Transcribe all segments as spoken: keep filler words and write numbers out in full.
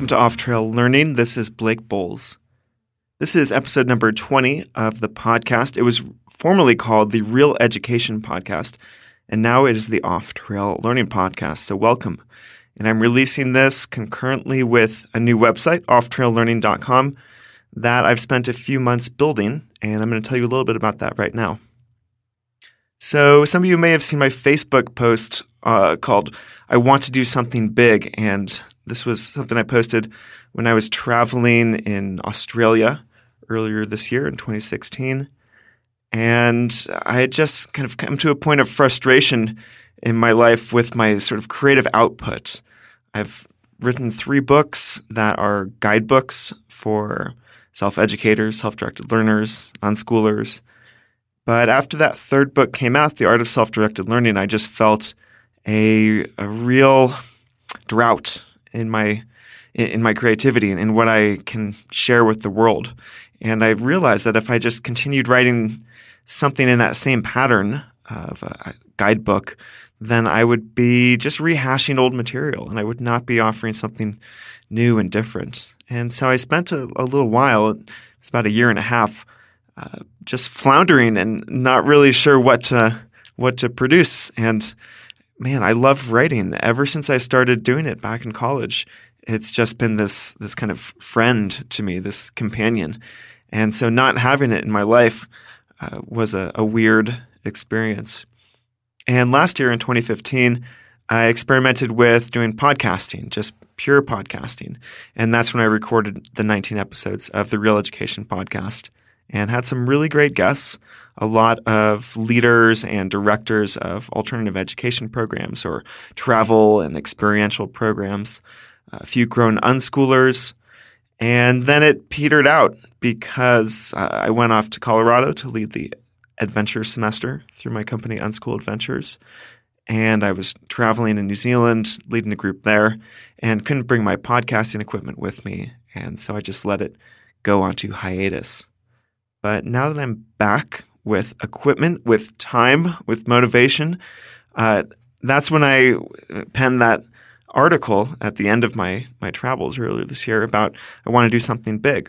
welcome to Off Trail Learning. This is Blake Bowles. This is episode number twenty of the podcast. It was formerly called the Real Education Podcast, and now it is the Off Trail Learning Podcast. So welcome. And I'm releasing this concurrently with a new website, off trail learning dot com, that I've spent a few months building, and I'm going to tell you a little bit about that right now. So some of you may have seen my Facebook post uh, called I Want to Do Something Big, and this was something I posted when I was traveling in Australia earlier this year in twenty sixteen. And I had just kind of come to a point of frustration in my life with my sort of creative output. I've written three books that are guidebooks for self-educators, self-directed learners, unschoolers. But after that third book came out, The Art of Self-Directed Learning, I just felt a, a real drought in my in my creativity and in what I can share with the world. And I realized that if I just continued writing something in that same pattern of a guidebook, then I would be just rehashing old material and I would not be offering something new and different. And so I spent a, a little while, it's about a year and a half, uh, just floundering and not really sure what to, what to produce. And man, I love writing. Ever since I started doing it back in college, it's just been this this kind of friend to me, this companion. And so not having it in my life uh, was a, a weird experience. And last year in twenty fifteen, I experimented with doing podcasting, just pure podcasting. And that's when I recorded the nineteen episodes of the Real Education Podcast and had some really great guests, a lot of leaders and directors of alternative education programs or travel and experiential programs, a few grown unschoolers. And then it petered out because uh, I went off to Colorado to lead the adventure semester through my company Unschool Adventures. And I was traveling in New Zealand, leading a group there, and couldn't bring my podcasting equipment with me. And so I just let it go onto hiatus. But now that I'm back with equipment, with time, with motivation, uh, that's when I penned that article at the end of my, my travels earlier this year about I want to do something big.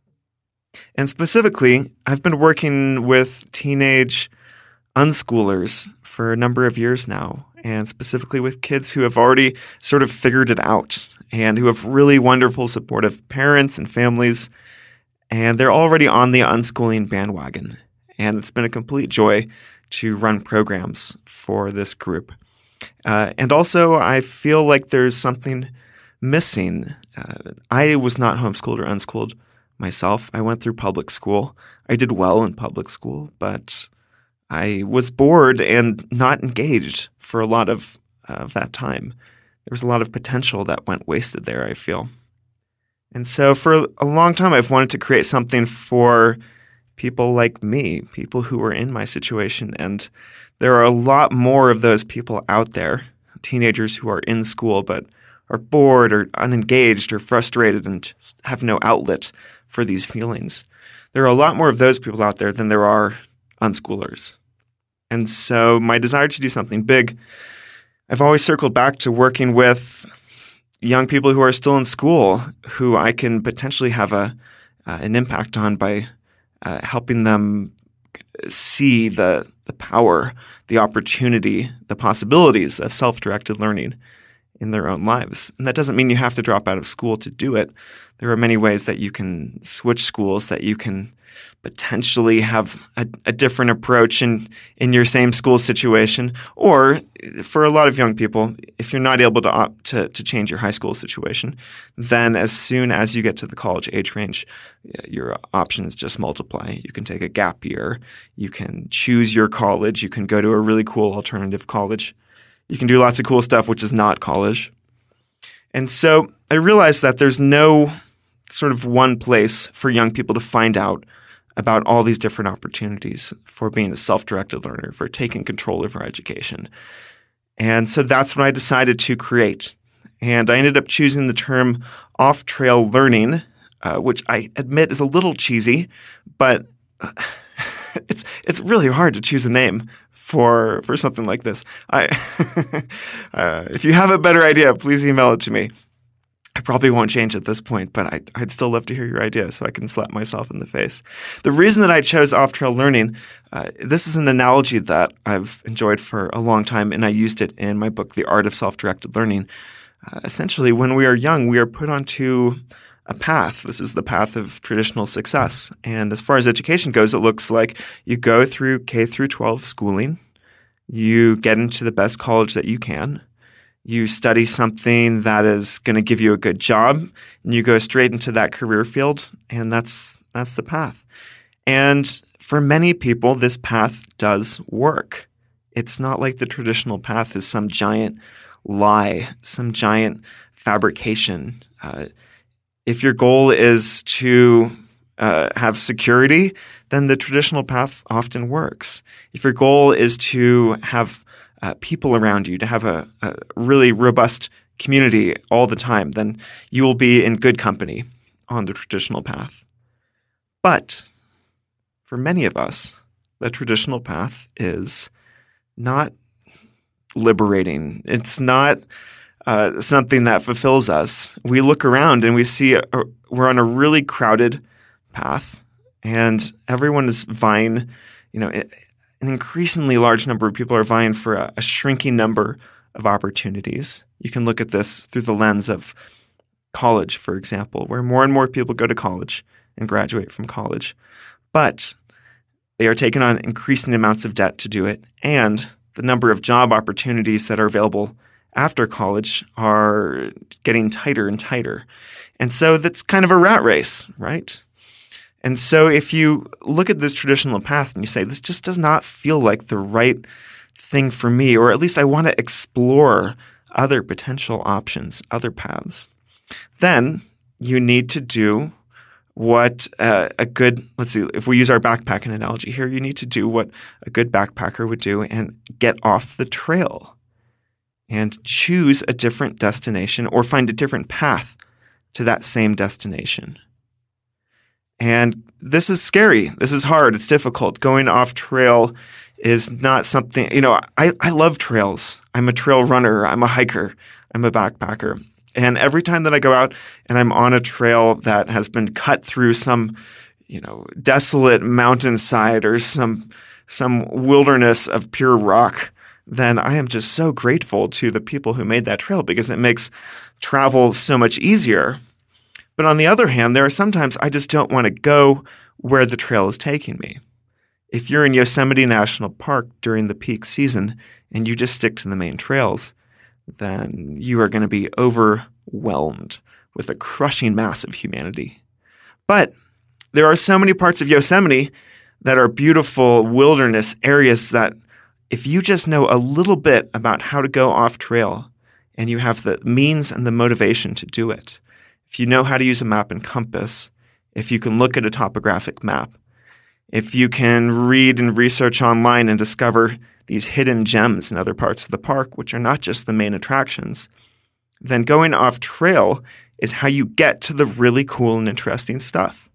And specifically, I've been working with teenage unschoolers for a number of years now, and specifically with kids who have already sort of figured it out and who have really wonderful, supportive parents and families, and they're already on the unschooling bandwagon. And it's been a complete joy to run programs for this group. Uh, and also, I feel like there's something missing. Uh, I was not homeschooled or unschooled myself. I went through public school. I did well in public school, but I was bored and not engaged for a lot of, of that time. There was a lot of potential that went wasted there, I feel. And so for a long time, I've wanted to create something for people like me, people who are in my situation. And there are a lot more of those people out there, teenagers who are in school but are bored or unengaged or frustrated and just have no outlet for these feelings. There are a lot more of those people out there than there are unschoolers. And so my desire to do something big, I've always circled back to working with young people who are still in school who I can potentially have a uh, an impact on by uh, helping them see the the power, the opportunity, the possibilities of self-directed learning in their own lives. And that doesn't mean you have to drop out of school to do it. There are many ways that you can switch schools, that you can potentially have a, a different approach in, in your same school situation. Or for a lot of young people, if you're not able to opt to, to change your high school situation, then as soon as you get to the college age range, your options just multiply. You can take a gap year. You can choose your college. You can go to a really cool alternative college. You can do lots of cool stuff, which is not college. And so I realized that there's no sort of one place for young people to find out about all these different opportunities for being a self-directed learner, for taking control of our education. And so that's what I decided to create. And I ended up choosing the term off-trail learning, uh, which I admit is a little cheesy, but uh, it's it's really hard to choose a name for for something like this. I uh, if you have a better idea, please email it to me. I probably won't change at this point, but I, I'd still love to hear your idea so I can slap myself in the face. The reason that I chose off-trail learning, uh, this is an analogy that I've enjoyed for a long time, and I used it in my book, The Art of Self-Directed Learning. Uh, essentially, when we are young, we are put onto a path. This is the path of traditional success. And as far as education goes, it looks like you go through K through twelve schooling, you get into the best college that you can, you study something that is going to give you a good job, and you go straight into that career field, and that's that's the path. And for many people, this path does work. It's not like the traditional path is some giant lie, some giant fabrication. Uh, if your goal is to uh, have security, then the traditional path often works. If your goal is to have Uh, people around you, to have a, a really robust community all the time, then you will be in good company on the traditional path. But for many of us, the traditional path is not liberating. It's not uh, something that fulfills us. We look around and we see a, a, we're on a really crowded path, and everyone is vying, you know, it, an increasingly large number of people are vying for a, a shrinking number of opportunities. You can look at this through the lens of college, for example, where more and more people go to college and graduate from college. But they are taking on increasing amounts of debt to do it, and the number of job opportunities that are available after college are getting tighter and tighter. And so that's kind of a rat race, right? And so if you look at this traditional path and you say, this just does not feel like the right thing for me, or at least I want to explore other potential options, other paths, then you need to do what uh, a good, let's see, if we use our backpacking analogy here, you need to do what a good backpacker would do and get off the trail and choose a different destination or find a different path to that same destination. And this is scary. This is hard. It's difficult. Going off trail is not something, you know, I, I love trails. I'm a trail runner. I'm a hiker. I'm a backpacker. And every time that I go out and I'm on a trail that has been cut through some, you know, desolate mountainside or some, some wilderness of pure rock, then I am just so grateful to the people who made that trail because it makes travel so much easier. But on the other hand, there are sometimes I just don't want to go where the trail is taking me. If you're in Yosemite National Park during the peak season and you just stick to the main trails, then you are going to be overwhelmed with a crushing mass of humanity. But there are so many parts of Yosemite that are beautiful wilderness areas that if you just know a little bit about how to go off trail and you have the means and the motivation to do it, if you know how to use a map and compass, if you can look at a topographic map, if you can read and research online and discover these hidden gems in other parts of the park, which are not just the main attractions, then going off trail is how you get to the really cool and interesting stuff.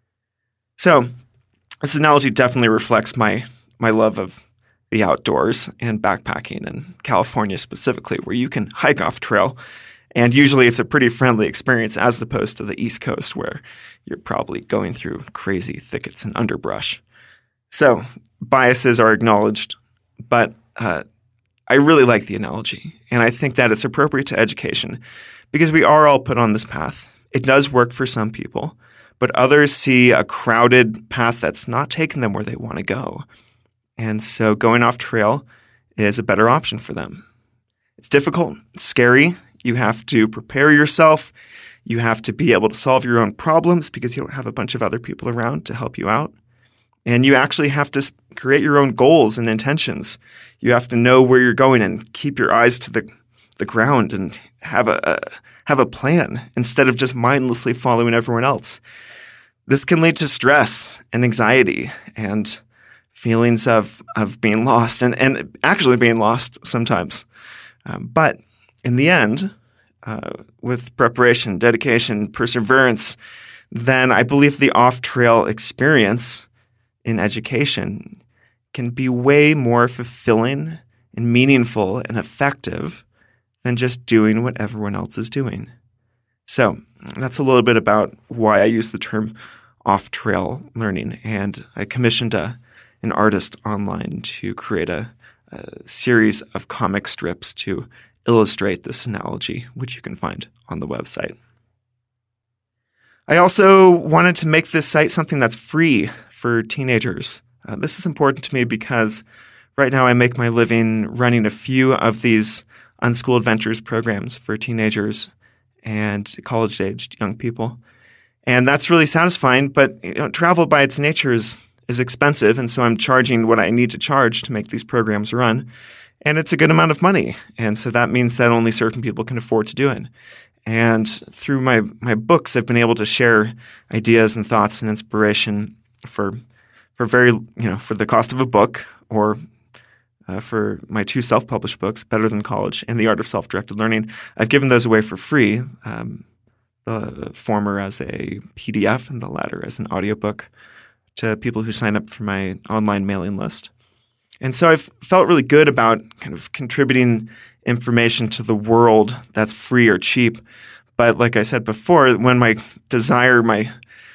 So this analogy definitely reflects my my love of the outdoors and backpacking in California specifically, where you can hike off trail. And usually it's a pretty friendly experience as opposed to the East Coast where you're probably going through crazy thickets and underbrush. So biases are acknowledged, but uh, I really like the analogy. And I think that it's appropriate to education because we are all put on this path. It does work for some people, but others see a crowded path that's not taking them where they want to go. And so going off trail is a better option for them. It's difficult, it's scary. You have to prepare yourself. You have to be able to solve your own problems because you don't have a bunch of other people around to help you out. And you actually have to create your own goals and intentions. You have to know where you're going and keep your eyes to the, the ground and have a, a have a plan instead of just mindlessly following everyone else. This can lead to stress and anxiety and feelings of, of being lost and, and actually being lost sometimes. Um, but in the end, uh, with preparation, dedication, perseverance, then I believe the off-trail experience in education can be way more fulfilling and meaningful and effective than just doing what everyone else is doing. So that's a little bit about why I use the term off-trail learning. And I commissioned a, an artist online to create a, a series of comic strips to illustrate this analogy, which you can find on the website. I also wanted to make this site something that's free for teenagers. Uh, this is important to me because right now I make my living running a few of these Unschooled Ventures programs for teenagers and college-aged young people. And that's really satisfying, but you know, travel by its nature is, is expensive, and so I'm charging what I need to charge to make these programs run. And it's a good amount of money, and so that means that only certain people can afford to do it. And through my, my books, I've been able to share ideas and thoughts and inspiration for for very you know for the cost of a book, or uh, for my two self-published books, Better Than College and The Art of Self-Directed Learning. I've given those away for free, um, the former as a P D F and the latter as an audiobook, to people who sign up for my online mailing list. And so I've felt really good about kind of contributing information to the world that's free or cheap. But like I said before, when my desire, my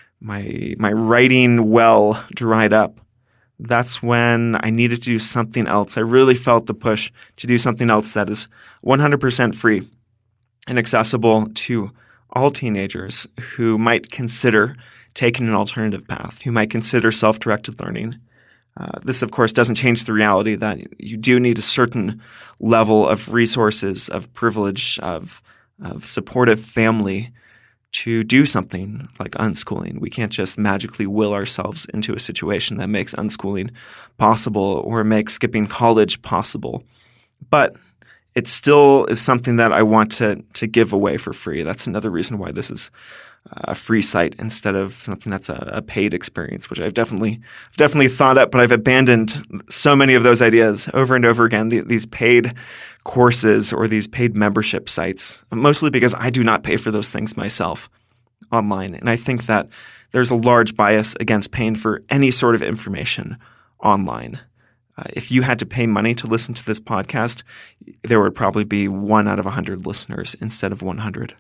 my my writing well dried up, that's when I needed to do something else. I really felt the push to do something else that is one hundred percent free and accessible to all teenagers who might consider taking an alternative path, who might consider self-directed learning. Uh, this, of course, doesn't change the reality that you do need a certain level of resources, of privilege, of, of supportive family to do something like unschooling. We can't just magically will ourselves into a situation that makes unschooling possible or makes skipping college possible. But it still is something that I want to to give away for free. That's another reason why this is a free site instead of something that's a, a paid experience, which I've definitely I've definitely thought up, but I've abandoned so many of those ideas over and over again, the, these paid courses or these paid membership sites, mostly because I do not pay for those things myself online. And I think that there's a large bias against paying for any sort of information online. Uh, if you had to pay money to listen to this podcast, there would probably be one out of one hundred listeners instead of one hundred.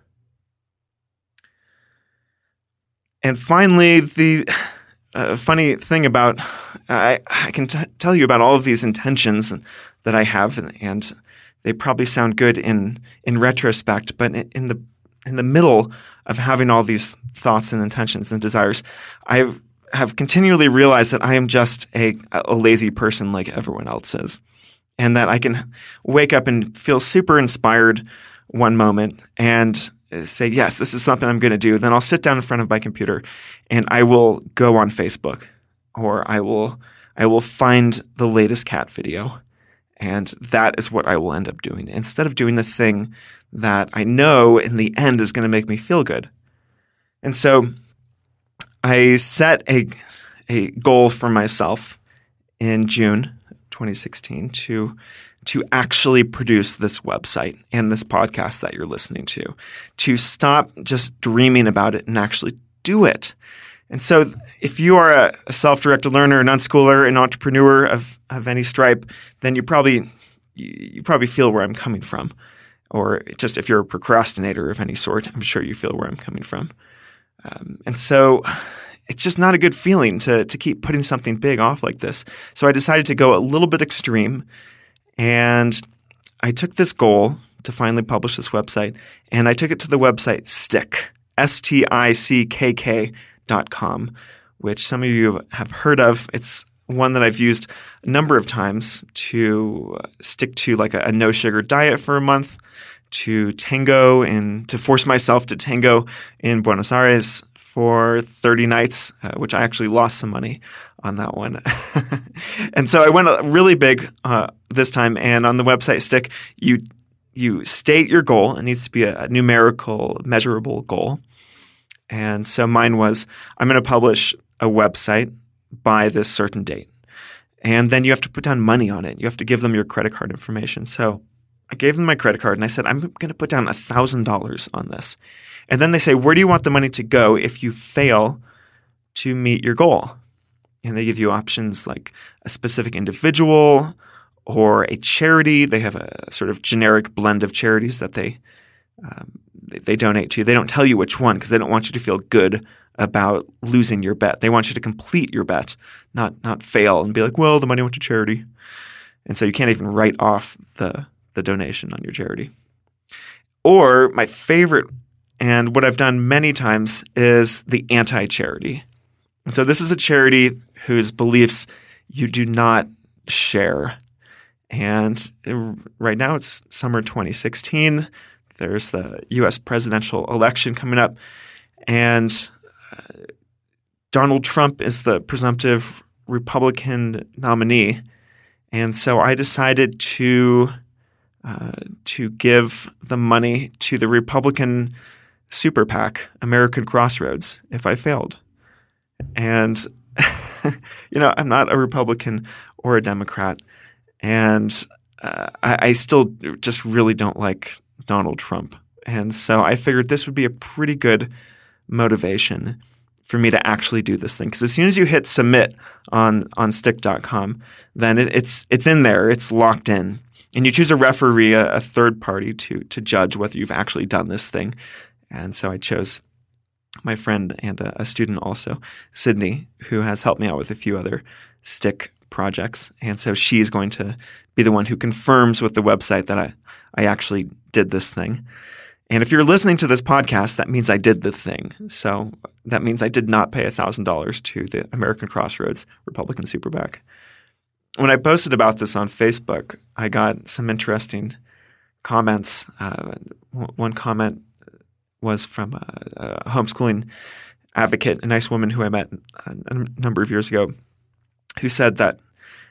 And finally, the uh, funny thing about I, I can t- tell you about all of these intentions that I have, and, and they probably sound good in in retrospect, but in the in the middle of having all these thoughts and intentions and desires, I have continually realized that I am just a, a lazy person like everyone else is, and that I can wake up and feel super inspired one moment and say, yes, this is something I'm going to do. Then I'll sit down in front of my computer and I will go on Facebook, or I will I will find the latest cat video. And that is what I will end up doing, instead of doing the thing that I know in the end is going to make me feel good. And so I set a a goal for myself in June twenty sixteen to to actually produce this website and this podcast that you're listening to, to stop just dreaming about it and actually do it. And so if you are a, a self-directed learner, an unschooler, an entrepreneur of, of any stripe, then you probably you, you probably feel where I'm coming from. Or just if you're a procrastinator of any sort, I'm sure you feel where I'm coming from. Um, and so it's just not a good feeling to to keep putting something big off like this. So I decided to go a little bit extreme. And I took this goal to finally publish this website, and I took it to the website Stick, S T I C K K dot com, which some of you have heard of. It's one that I've used a number of times to stick to like a, a no-sugar diet for a month, to tango and to force myself to tango in Buenos Aires for thirty nights, uh, which I actually lost some money on that one. And so I went really big uh, this time. And on the website Stick, you you state your goal. It needs to be a, a numerical, measurable goal. And so mine was, I'm going to publish a website by this certain date. And then you have to put down money on it. You have to give them your credit card information. So I gave them my credit card and I said, I'm going to put down one thousand dollars on this. And then they say, where do you want the money to go if you fail to meet your goal? And they give you options like a specific individual or a charity. They have a sort of generic blend of charities that they um, they donate to. They don't tell you which one because they don't want you to feel good about losing your bet. They want you to complete your bet, not not fail and be like, well, the money went to charity. And so you can't even write off the, the donation on your charity. Or my favorite, and what I've done many times, is the anti-charity. And so this is a charity whose beliefs you do not share. And right now it's summer twenty sixteen. There's the U S presidential election coming up. And uh, Donald Trump is the presumptive Republican nominee. And so I decided to uh, to give the money to the Republican super PAC, American Crossroads, if I failed. And, you know, I'm not a Republican or a Democrat. And uh, I, I still just really don't like Donald Trump. And so I figured this would be a pretty good motivation for me to actually do this thing. Because as soon as you hit submit on, on stick dot com, then it, it's it's in there. It's locked in. And you choose a referee, a, a third party, to to judge whether you've actually done this thing. And so I chose my friend and a, a student also, Sydney, who has helped me out with a few other stick projects. And so she's going to be the one who confirms with the website that I, I actually did this thing. And if you're listening to this podcast, that means I did the thing. So that means I did not pay one thousand dollars to the American Crossroads Republican Super PAC. When I posted about this on Facebook, I got some interesting comments. Uh, one comment was from a, a homeschooling advocate, a nice woman who I met a number of years ago, who said that,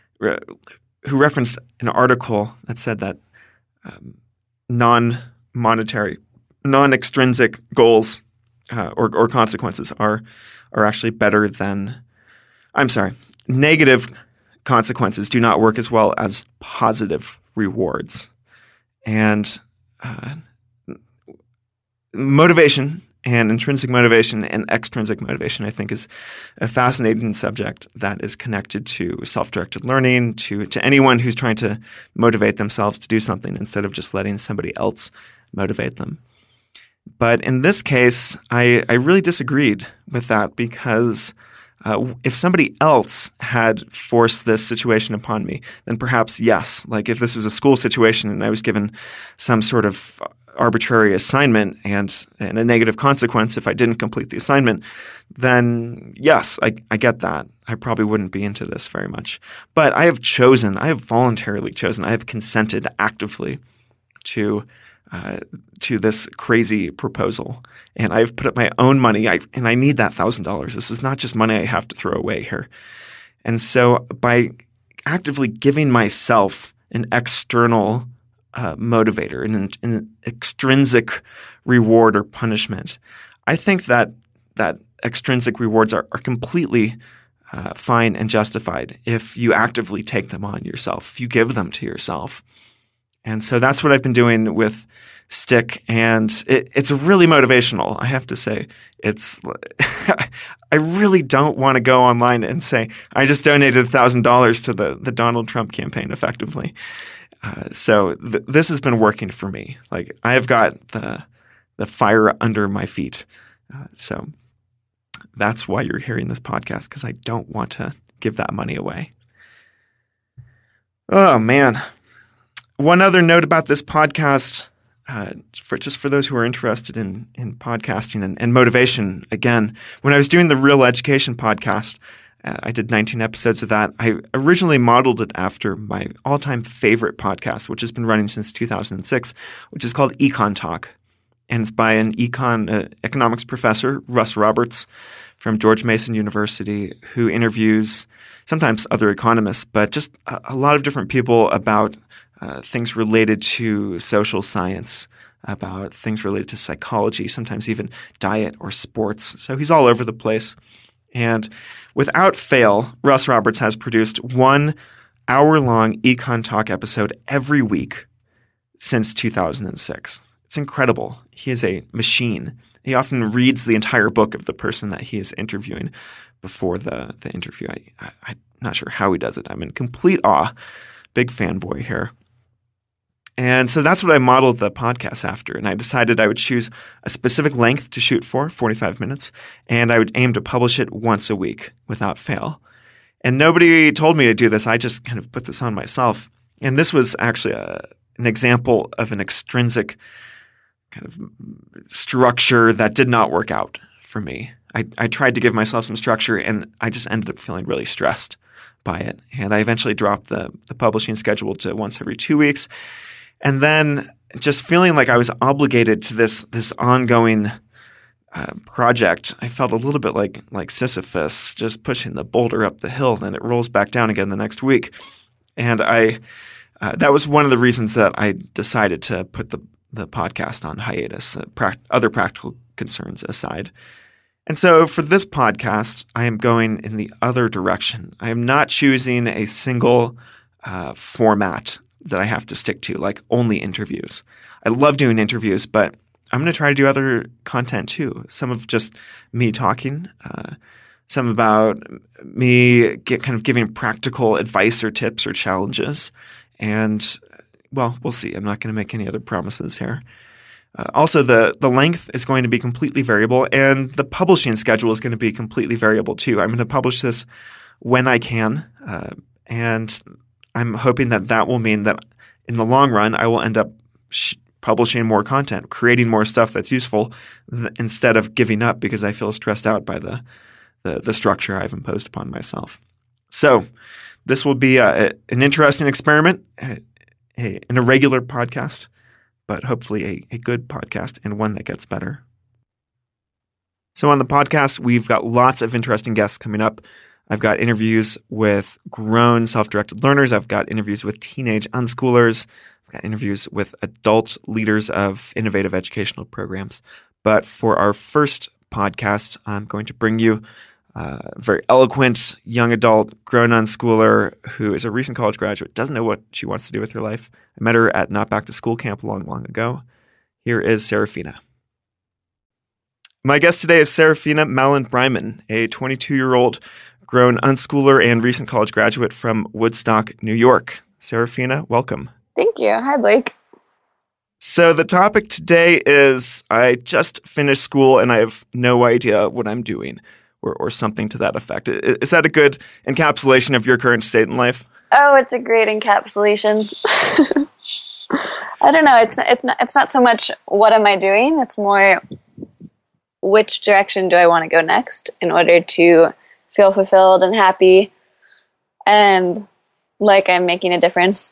who referenced an article that said that um, non-monetary, non-extrinsic goals uh, or, or consequences are are actually better than, I'm sorry, negative consequences do not work as well as positive rewards. And uh, motivation and intrinsic motivation and extrinsic motivation, I think, is a fascinating subject that is connected to self-directed learning, to, to anyone who's trying to motivate themselves to do something instead of just letting somebody else motivate them. But in this case, I, I really disagreed with that because uh, if somebody else had forced this situation upon me, then perhaps yes. Like if this was a school situation and I was given some sort of arbitrary assignment and, and a negative consequence if I didn't complete the assignment, then yes, I, I get that. I probably wouldn't be into this very much. But I have chosen, I have voluntarily chosen, I have consented actively to uh, to this crazy proposal. And I've put up my own money, I, and I need that one thousand dollars. This is not just money I have to throw away here. And so by actively giving myself an external Uh, motivator, an, an extrinsic reward or punishment, I think that that extrinsic rewards are, are completely uh, fine and justified if you actively take them on yourself, if you give them to yourself. And so that's what I've been doing with Stick, and it, it's really motivational, I have to say. It's I really don't want to go online and say, I just donated one thousand dollars to the, the Donald Trump campaign effectively. Uh, so th- this has been working for me. Like I've got the the fire under my feet. Uh, so that's why you're hearing this podcast, because I don't want to give that money away. Oh man! One other note about this podcast, uh, for just for those who are interested in in podcasting and, and motivation. Again, when I was doing the Real Education podcast, Uh, I did nineteen episodes of that. I originally modeled it after my all-time favorite podcast, which has been running since two thousand six, which is called Econ Talk. And it's by an econ uh, economics professor, Russ Roberts, from George Mason University, who interviews sometimes other economists, but just a, a lot of different people about uh, things related to social science, about things related to psychology, sometimes even diet or sports. So he's all over the place. And without fail, Russ Roberts has produced one hour-long Econ Talk episode every week since two thousand six. It's incredible. He is a machine. He often reads the entire book of the person that he is interviewing before the, the interview. I, I, I'm not sure how he does it. I'm in complete awe. Big fanboy here. And so that's what I modeled the podcast after. And I decided I would choose a specific length to shoot for, forty-five minutes, and I would aim to publish it once a week without fail. And nobody told me to do this. I just kind of put this on myself. And this was actually a, an example of an extrinsic kind of structure that did not work out for me. I, I tried to give myself some structure, and I just ended up feeling really stressed by it. And I eventually dropped the, the publishing schedule to once every two weeks. And then just feeling like I was obligated to this this ongoing uh, project, I felt a little bit like like Sisyphus, just pushing the boulder up the hill, then it rolls back down again the next week. And I uh, that was one of the reasons that I decided to put the the podcast on hiatus, uh, pra- other practical concerns aside. And so for this podcast, I am going in the other direction. I am not choosing a single uh, format that I have to stick to, like only interviews. I love doing interviews, but I'm going to try to do other content too. Some of just me talking, uh, some about me get kind of giving practical advice or tips or challenges. And, well, we'll see. I'm not going to make any other promises here. Uh, also, the, the length is going to be completely variable, and the publishing schedule is going to be completely variable too. I'm going to publish this when I can, uh, and I'm hoping that that will mean that in the long run, I will end up sh- publishing more content, creating more stuff that's useful th- instead of giving up because I feel stressed out by the, the, the structure I've imposed upon myself. So this will be a, a, an interesting experiment, a, a, an irregular podcast, but hopefully a, a good podcast and one that gets better. So on the podcast, we've got lots of interesting guests coming up. I've got interviews with grown self-directed learners. I've got interviews with teenage unschoolers. I've got interviews with adult leaders of innovative educational programs. But for our first podcast, I'm going to bring you a very eloquent young adult, grown unschooler who is a recent college graduate, doesn't know what she wants to do with her life. I met her at Not Back to School camp long, long ago. Here is Serafina. My guest today is Serafina Mallon-Breiman, a twenty-two-year-old grown unschooler and recent college graduate from Woodstock, New York. Serafina, welcome. Thank you. Hi, Blake. So the topic today is I just finished school and I have no idea what I'm doing, or, or something to that effect. Is that a good encapsulation of your current state in life? Oh, it's a great encapsulation. I don't know. It's it's not, it's not so much what am I doing. It's more which direction do I want to go next in order to feel fulfilled and happy and like I'm making a difference.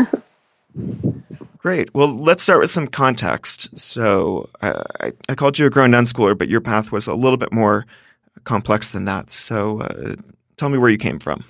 Great. Well, let's start with some context. So uh, I, I called you a grown unschooler, but your path was a little bit more complex than that. So uh, tell me where you came from.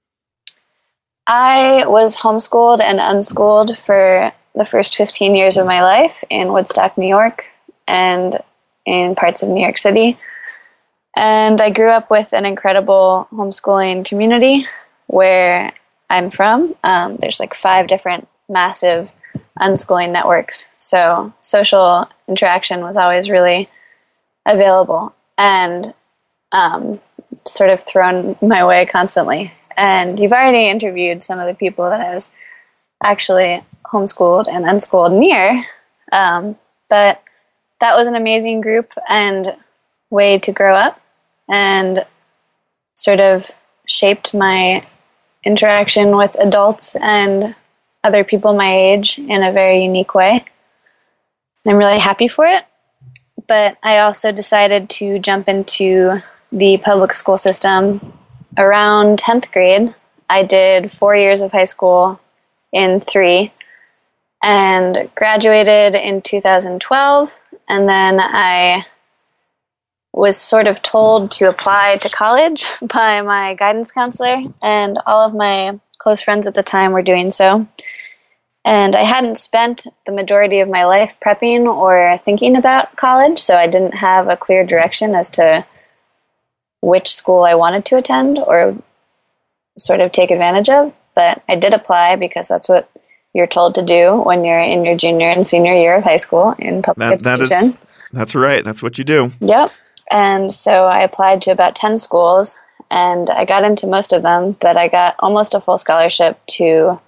I was homeschooled and unschooled for the first fifteen years of my life in Woodstock, New York, and in parts of New York City. And I grew up with an incredible homeschooling community where I'm from. Um, there's like five different massive unschooling networks. So social interaction was always really available and um, sort of thrown my way constantly. And you've already interviewed some of the people that I was actually homeschooled and unschooled near. Um, but that was an amazing group and way to grow up, and sort of shaped my interaction with adults and other people my age in a very unique way. I'm really happy for it. But I also decided to jump into the public school system around tenth grade. I did four years of high school in three and graduated in two thousand twelve. And then I was sort of told to apply to college by my guidance counselor, and all of my close friends at the time were doing so. And I hadn't spent the majority of my life prepping or thinking about college, so I didn't have a clear direction as to which school I wanted to attend or sort of take advantage of. But I did apply because that's what you're told to do when you're in your junior and senior year of high school in public that, education. That is, that's right. That's what you do. Yep. And so I applied to about ten schools, and I got into most of them, but I got almost a full scholarship to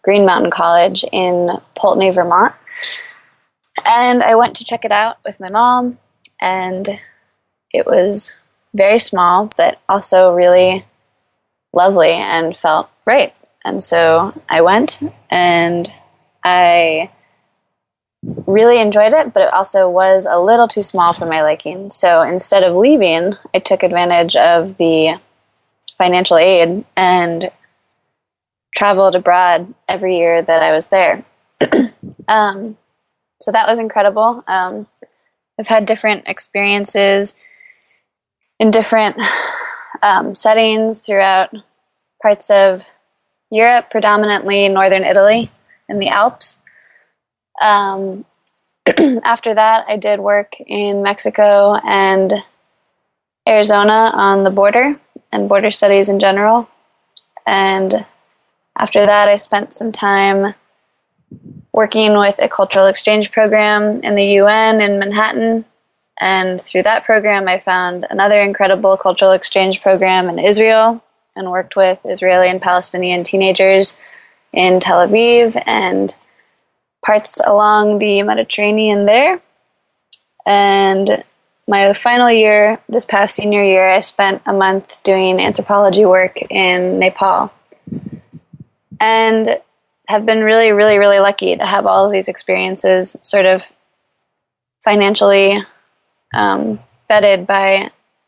Green Mountain College in Pulteney, Vermont. And I went to check it out with my mom, and it was very small, but also really lovely and felt right. And so I went, and I really enjoyed it, but it also was a little too small for my liking. So instead of leaving, I took advantage of the financial aid and traveled abroad every year that I was there. um, so that was incredible. Um, I've had different experiences in different um, settings throughout parts of Europe, predominantly northern Italy and the Alps. Um, after that, I did work in Mexico and Arizona on the border and border studies in general. And after that, I spent some time working with a cultural exchange program in the U N in Manhattan. And through that program, I found another incredible cultural exchange program in Israel and worked with Israeli and Palestinian teenagers in Tel Aviv and parts along the Mediterranean there. And my final year, this past senior year, I spent a month doing anthropology work in Nepal. And have been really, really, really lucky to have all of these experiences sort of financially um, vetted by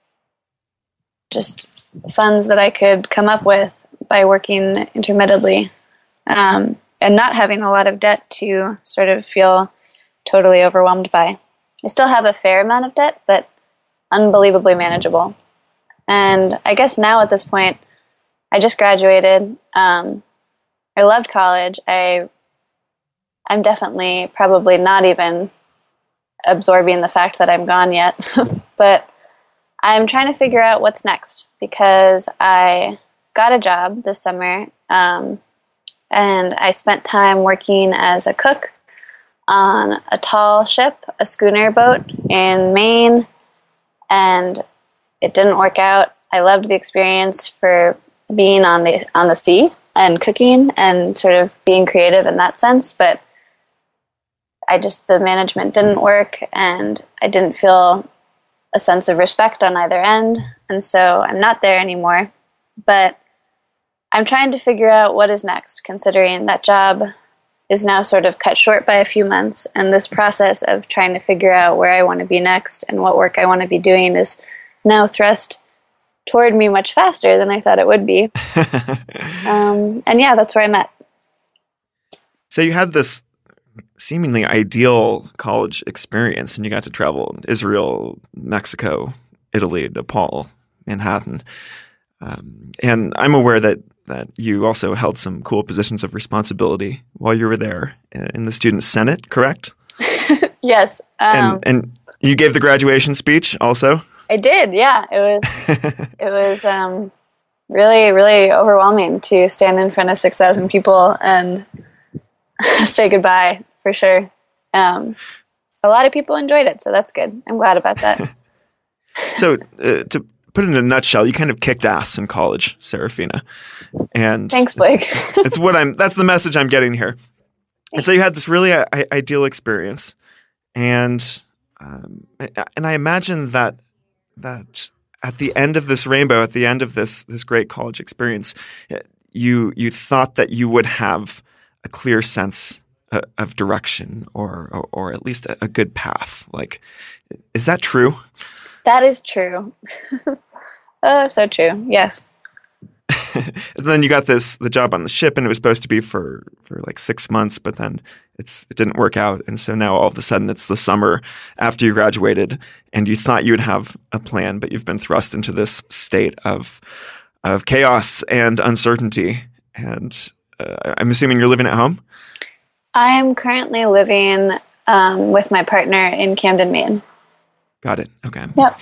just funds that I could come up with by working intermittently. Um, and not having a lot of debt to sort of feel totally overwhelmed by. I still have a fair amount of debt, but unbelievably manageable. And I guess now at this point, I just graduated. Um, I loved college. I, I'm definitely probably not even absorbing the fact that I'm gone yet, but I'm trying to figure out what's next because I got a job this summer. Um, And I spent time working as a cook on a tall ship, a schooner boat in Maine, and it didn't work out. I loved the experience for being on the on the sea and cooking and sort of being creative in that sense, but I just, the management didn't work, and I didn't feel a sense of respect on either end, and so I'm not there anymore. But I'm trying to figure out what is next, considering that job is now sort of cut short by a few months, and this process of trying to figure out where I want to be next and what work I want to be doing is now thrust toward me much faster than I thought it would be. um, and yeah, that's where I'm at. So you had this seemingly ideal college experience, and you got to travel Israel, Mexico, Italy, Nepal, Manhattan. Um, and I'm aware that that you also held some cool positions of responsibility while you were there in the Student Senate, correct? Yes. Um, and, and you gave the graduation speech also? I did, yeah. It was it was um, really, really overwhelming to stand in front of six thousand people and say goodbye, for sure. Um, a lot of people enjoyed it, so that's good. I'm glad about that. So uh, to put it in a nutshell, you kind of kicked ass in college, Serafina. And thanks, Blake. it's what I'm. That's the message I'm getting here. And so you had this really I- ideal experience, and um, and I imagine that that at the end of this rainbow, at the end of this this great college experience, you you thought that you would have a clear sense of, of direction, or, or or at least a, a good path. Like, is that true? That is true. Oh, so true. Yes. And then you got this the job on the ship, and it was supposed to be for, for like six months, but then it's it didn't work out, and so now all of a sudden it's the summer after you graduated, and you thought you would have a plan, but you've been thrust into this state of of chaos and uncertainty. And uh, I'm assuming you're living at home? I am currently living um, with my partner in Camden, Maine. Got it. Okay. Yep.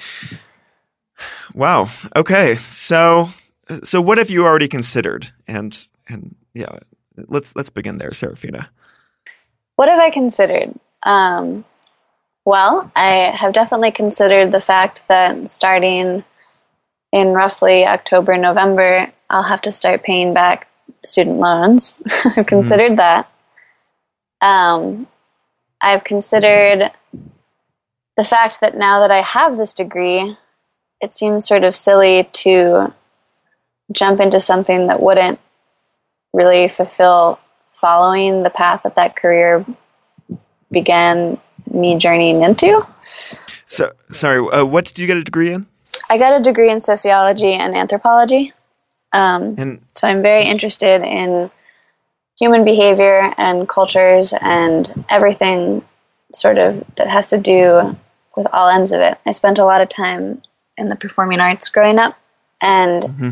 Wow. Okay. So, so what have you already considered? And and yeah, let's let's begin there, Serafina. What have I considered? Um, well, I have definitely considered the fact that starting in roughly October, November, I'll have to start paying back student loans. I've considered mm. that. Um, I've considered the fact that now that I have this degree, it seems sort of silly to jump into something that wouldn't really fulfill following the path that that career began me journeying into. So, sorry, uh, what did you get a degree in? I got a degree in sociology and anthropology. Um, and so I'm very interested in human behavior and cultures and everything sort of that has to do with all ends of it. I spent a lot of time in the performing arts growing up, and mm-hmm.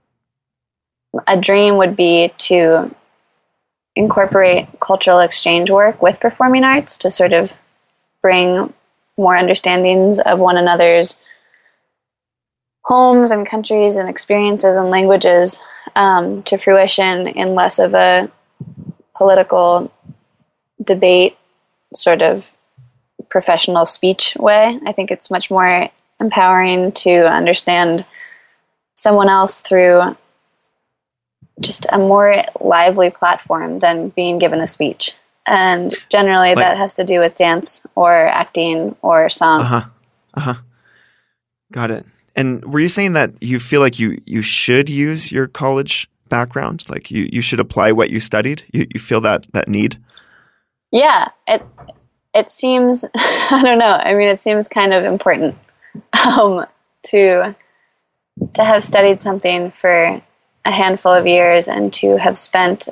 a dream would be to incorporate cultural exchange work with performing arts to sort of bring more understandings of one another's homes and countries and experiences and languages um, to fruition in less of a political debate sort of professional speech way. I think it's much more empowering to understand someone else through just a more lively platform than being given a speech. And generally like, that has to do with dance or acting or song. Uh-huh. Uh-huh. Got it. And were you saying that you feel like you, you should use your college background? Like you, you should apply what you studied? You, you feel that, that need? Yeah. It it seems, I don't know. I mean, it seems kind of important um, to to have studied something for a handful of years and to have spent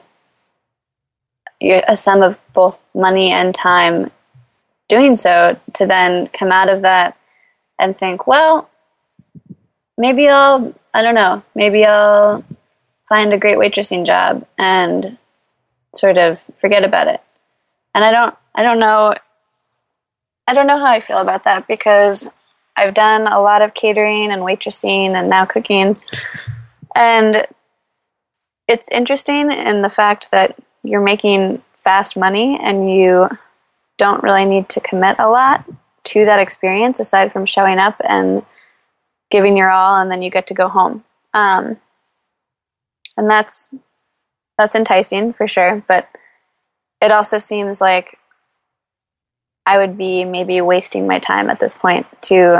a sum of both money and time doing so, to then come out of that and think, well, maybe I'll, I don't know, maybe I'll find a great waitressing job and sort of forget about it. And I don't, I don't know, I don't know how I feel about that, because I've done a lot of catering and waitressing and now cooking. And it's interesting in the fact that you're making fast money and you don't really need to commit a lot to that experience aside from showing up and giving your all, and then you get to go home. Um, and that's that's enticing for sure, but it also seems like I would be maybe wasting my time at this point to,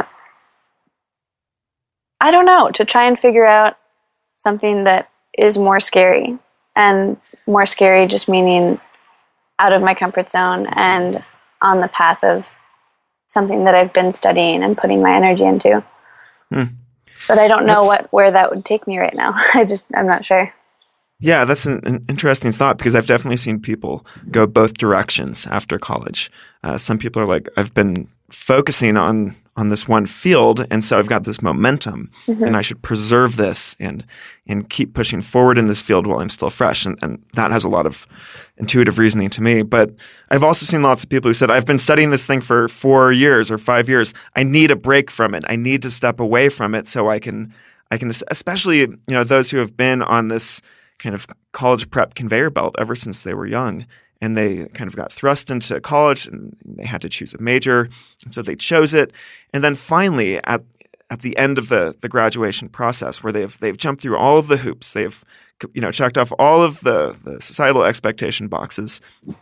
I don't know, to try and figure out something that is more scary. And more scary just meaning out of my comfort zone and on the path of something that I've been studying and putting my energy into. Hmm. But I don't know that's, what where that would take me right now. I just, I'm not sure. Yeah, that's an, an interesting thought, because I've definitely seen people go both directions after college. Uh, some people are like, I've been focusing on on this one field, and so I've got this momentum, mm-hmm. and I should preserve this and and keep pushing forward in this field while I'm still fresh. And, and that has a lot of intuitive reasoning to me. But I've also seen lots of people who said, I've been studying this thing for four years or five years. I need a break from it. I need to step away from it so I can, I can, especially, you know, those who have been on this kind of college prep conveyor belt ever since they were young. And they kind of got thrust into college and they had to choose a major. And so they chose it. And then finally, at at the end of the, the graduation process, where they've they've jumped through all of the hoops, they've you know checked off all of the, the societal expectation boxes,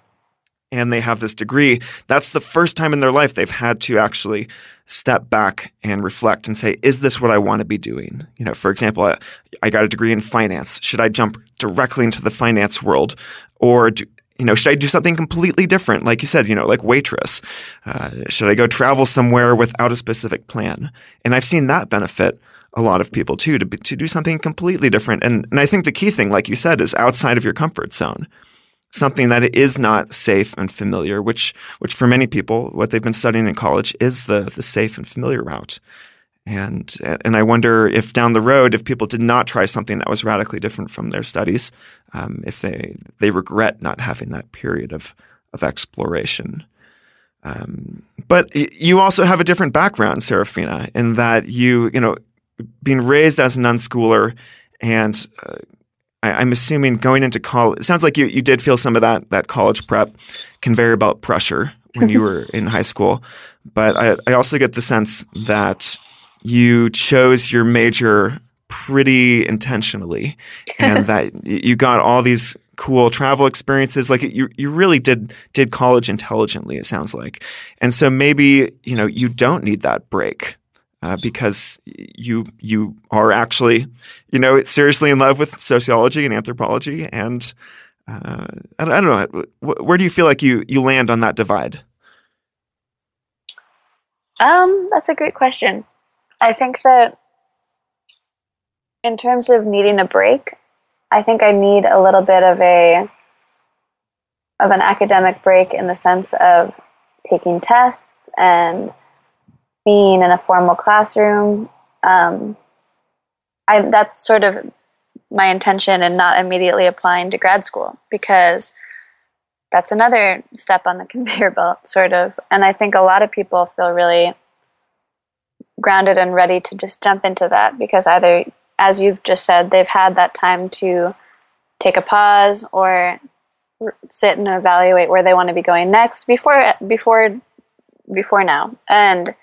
and they have this degree, that's the first time in their life they've had to actually step back and reflect and say, is this what I want to be doing? You know, for example, I, I got a degree in finance. Should I jump directly into the finance world, or do You know, should I do something completely different? Like you said, you know, like waitress. Uh, should I go travel somewhere without a specific plan? And I've seen that benefit a lot of people too, to be, to do something completely different. And and I think the key thing, like you said, is outside of your comfort zone, something that is not safe and familiar. Which which for many people, what they've been studying in college is the the safe and familiar route. And and I wonder if down the road, if people did not try something that was radically different from their studies, um, if they they regret not having that period of of exploration. Um, but you also have a different background, Serafina, in that you you know being raised as an unschooler, and uh, I, I'm assuming going into college. It sounds like you you did feel some of that that college prep conveyor belt pressure when you were in high school. But I, I also get the sense that you chose your major pretty intentionally, and that you got all these cool travel experiences. Like you, you really did did college intelligently. It sounds like, and so maybe you know you don't need that break uh, because you you are actually you know seriously in love with sociology and anthropology. And uh, I, I don't know, where do you feel like you you land on that divide? Um, that's a great question. I think that in terms of needing a break, I think I need a little bit of a of an academic break in the sense of taking tests and being in a formal classroom. Um, I that's sort of my intention in not immediately applying to grad school, because that's another step on the conveyor belt, sort of. And I think a lot of people feel really grounded and ready to just jump into that because either, as you've just said, they've had that time to take a pause or sit and evaluate where they want to be going next before before before now. And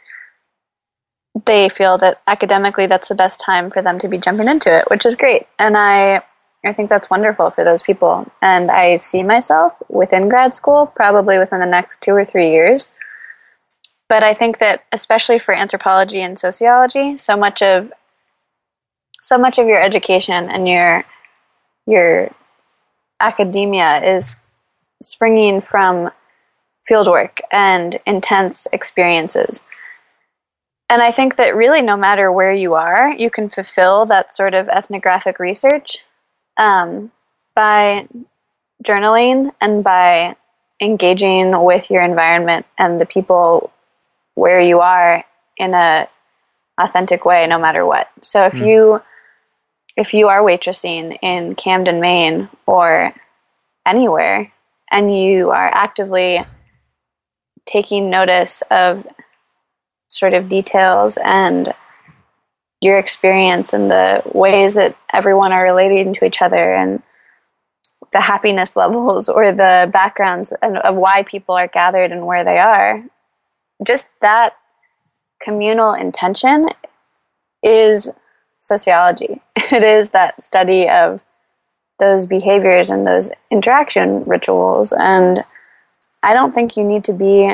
they feel that academically that's the best time for them to be jumping into it, which is great. And I I think that's wonderful for those people. And I see myself within grad school probably within the next two or three years. But I think that especially for anthropology and sociology, so much of so much of your education and your your academia is springing from fieldwork and intense experiences. And I think that really no matter where you are, you can fulfill that sort of ethnographic research um, by journaling and by engaging with your environment and the people where you are in a authentic way, no matter what. So if mm. you if you are waitressing in Camden, Maine, or anywhere, and you are actively taking notice of sort of details and your experience and the ways that everyone are relating to each other and the happiness levels or the backgrounds and of why people are gathered and where they are, just that communal intention is sociology. It is that study of those behaviors and those interaction rituals. And I don't think you need to be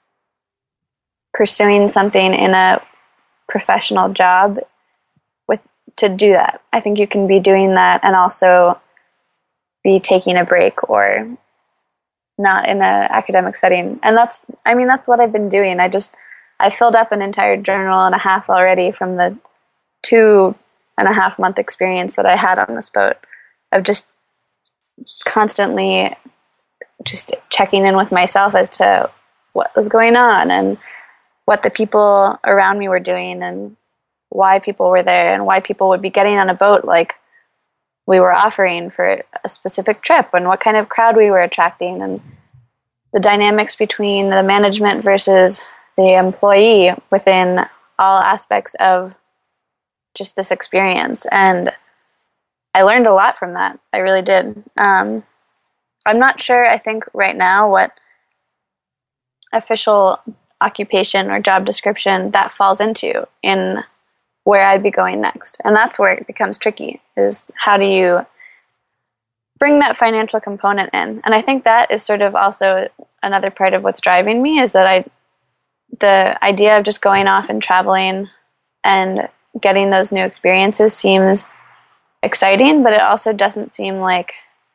pursuing something in a professional job with to do that. I think you can be doing that and also be taking a break or not in an academic setting. And that's, I mean, that's what I've been doing. I just, I filled up an entire journal and a half already from the two and a half month experience that I had on this boat of just constantly just checking in with myself as to what was going on and what the people around me were doing and why people were there and why people would be getting on a boat like we were offering for a specific trip and what kind of crowd we were attracting and the dynamics between the management versus the employee within all aspects of just this experience. And I learned a lot from that. I really did. Um, I'm not sure, I think right now, what official occupation or job description that falls into in where I'd be going next. And that's where it becomes tricky, is how do you bring that financial component in? And I think that is sort of also another part of what's driving me, is that I, the idea of just going off and traveling and getting those new experiences seems exciting, but it also doesn't seem like,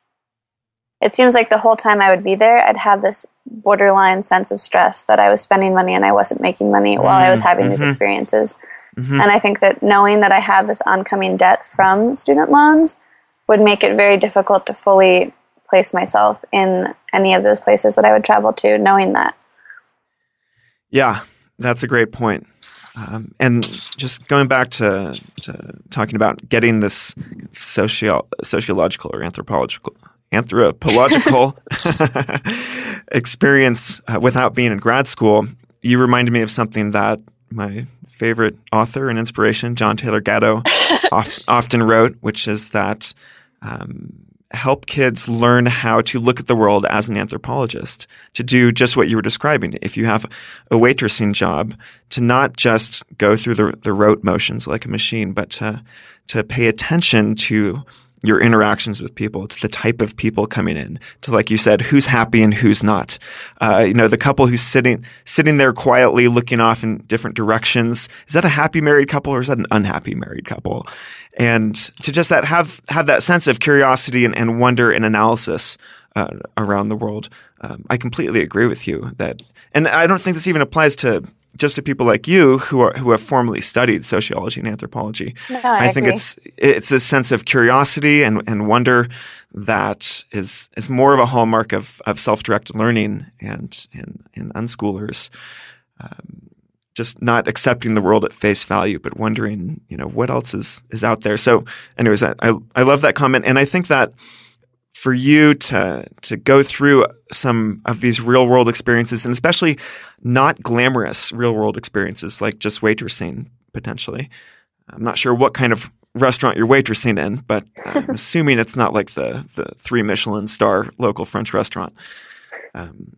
it seems like the whole time I would be there, I'd have this borderline sense of stress that I was spending money and I wasn't making money mm-hmm. while I was having mm-hmm. these experiences. Mm-hmm. And I think that knowing that I have this oncoming debt from student loans would make it very difficult to fully place myself in any of those places that I would travel to, knowing that. Yeah, that's a great point. Um, and just going back to, to talking about getting this socio- sociological or anthropological anthropological experience uh, without being in grad school, you reminded me of something that my favorite author and inspiration, John Taylor Gatto, oft, often wrote, which is that um, help kids learn how to look at the world as an anthropologist, to do just what you were describing. If you have a waitressing job, to not just go through the, the rote motions like a machine, but to, to pay attention to your interactions with people, to the type of people coming in, to, like you said, who's happy and who's not. Uh, you know, the couple who's sitting sitting there quietly looking off in different directions. Is that a happy married couple or is that an unhappy married couple? And to just that have have that sense of curiosity and, and wonder and analysis uh, around the world. Um, I completely agree with you that, and I don't think this even applies to just to people like you who are who have formally studied sociology and anthropology. No, I, I think agree. it's it's a sense of curiosity and, and wonder that is is more of a hallmark of, of self-directed learning and and, and unschoolers. Um, just not accepting the world at face value, but wondering, you know, what else is is out there. So, anyways, I I, I love that comment, and I think that for you to to go through some of these real world experiences, and especially not glamorous real world experiences like just waitressing potentially. I'm not sure what kind of restaurant you're waitressing in, but I'm assuming it's not like the the three Michelin star local French restaurant. Um,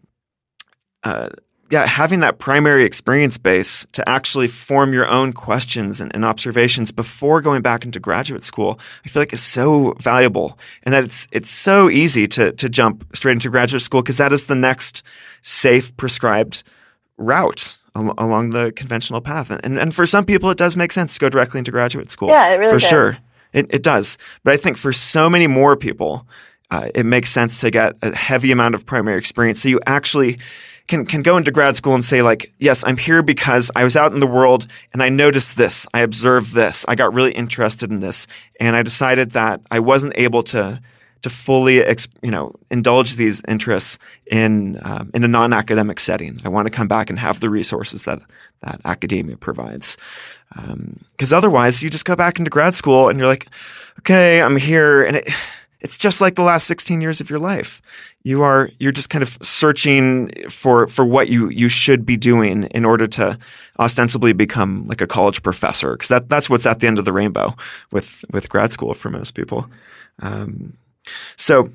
uh, yeah, having that primary experience base to actually form your own questions and, and observations before going back into graduate school, I feel like is so valuable, and that it's it's so easy to to jump straight into graduate school because that is the next safe prescribed route al- along the conventional path. And and for some people, it does make sense to go directly into graduate school. Yeah, it really for does. sure, it it does. But I think for so many more people, uh, it makes sense to get a heavy amount of primary experience, so you actually can can go into grad school and say, like, yes, I'm here because I was out in the world and I noticed this, I observed this, I got really interested in this, and I decided that I wasn't able to to fully, ex, you know, indulge these interests in um, in a non-academic setting. I want to come back and have the resources that that academia provides. Because um, otherwise, you just go back into grad school and you're like, okay, I'm here, and it, it's just like the last sixteen years of your life. You are you're just kind of searching for for what you you should be doing in order to ostensibly become like a college professor, because that that's what's at the end of the rainbow with with grad school for most people. Um, so,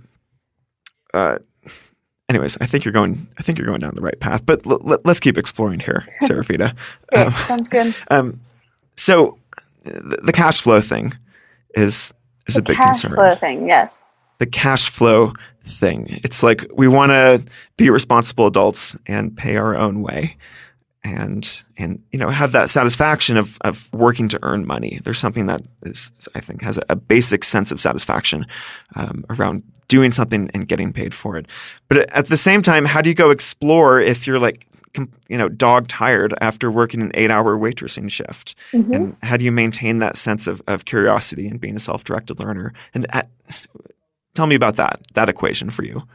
uh, anyways, I think you're going I think you're going down the right path, but l- l- let's keep exploring here, Sarafina. Great, um, sounds good. Um, so, the, the cash flow thing is is the a big cash concern. flow thing, yes. The cash flow thing. It's like we want to be responsible adults and pay our own way, and and you know have that satisfaction of of working to earn money. There's something that is, I think, has a, a basic sense of satisfaction um, around doing something and getting paid for it. But at the same time, how do you go explore if you're like you know dog tired after working an eight hour waitressing shift? Mm-hmm. And how do you maintain that sense of of curiosity and being a self directed learner? And at, Tell me about that, that equation for you.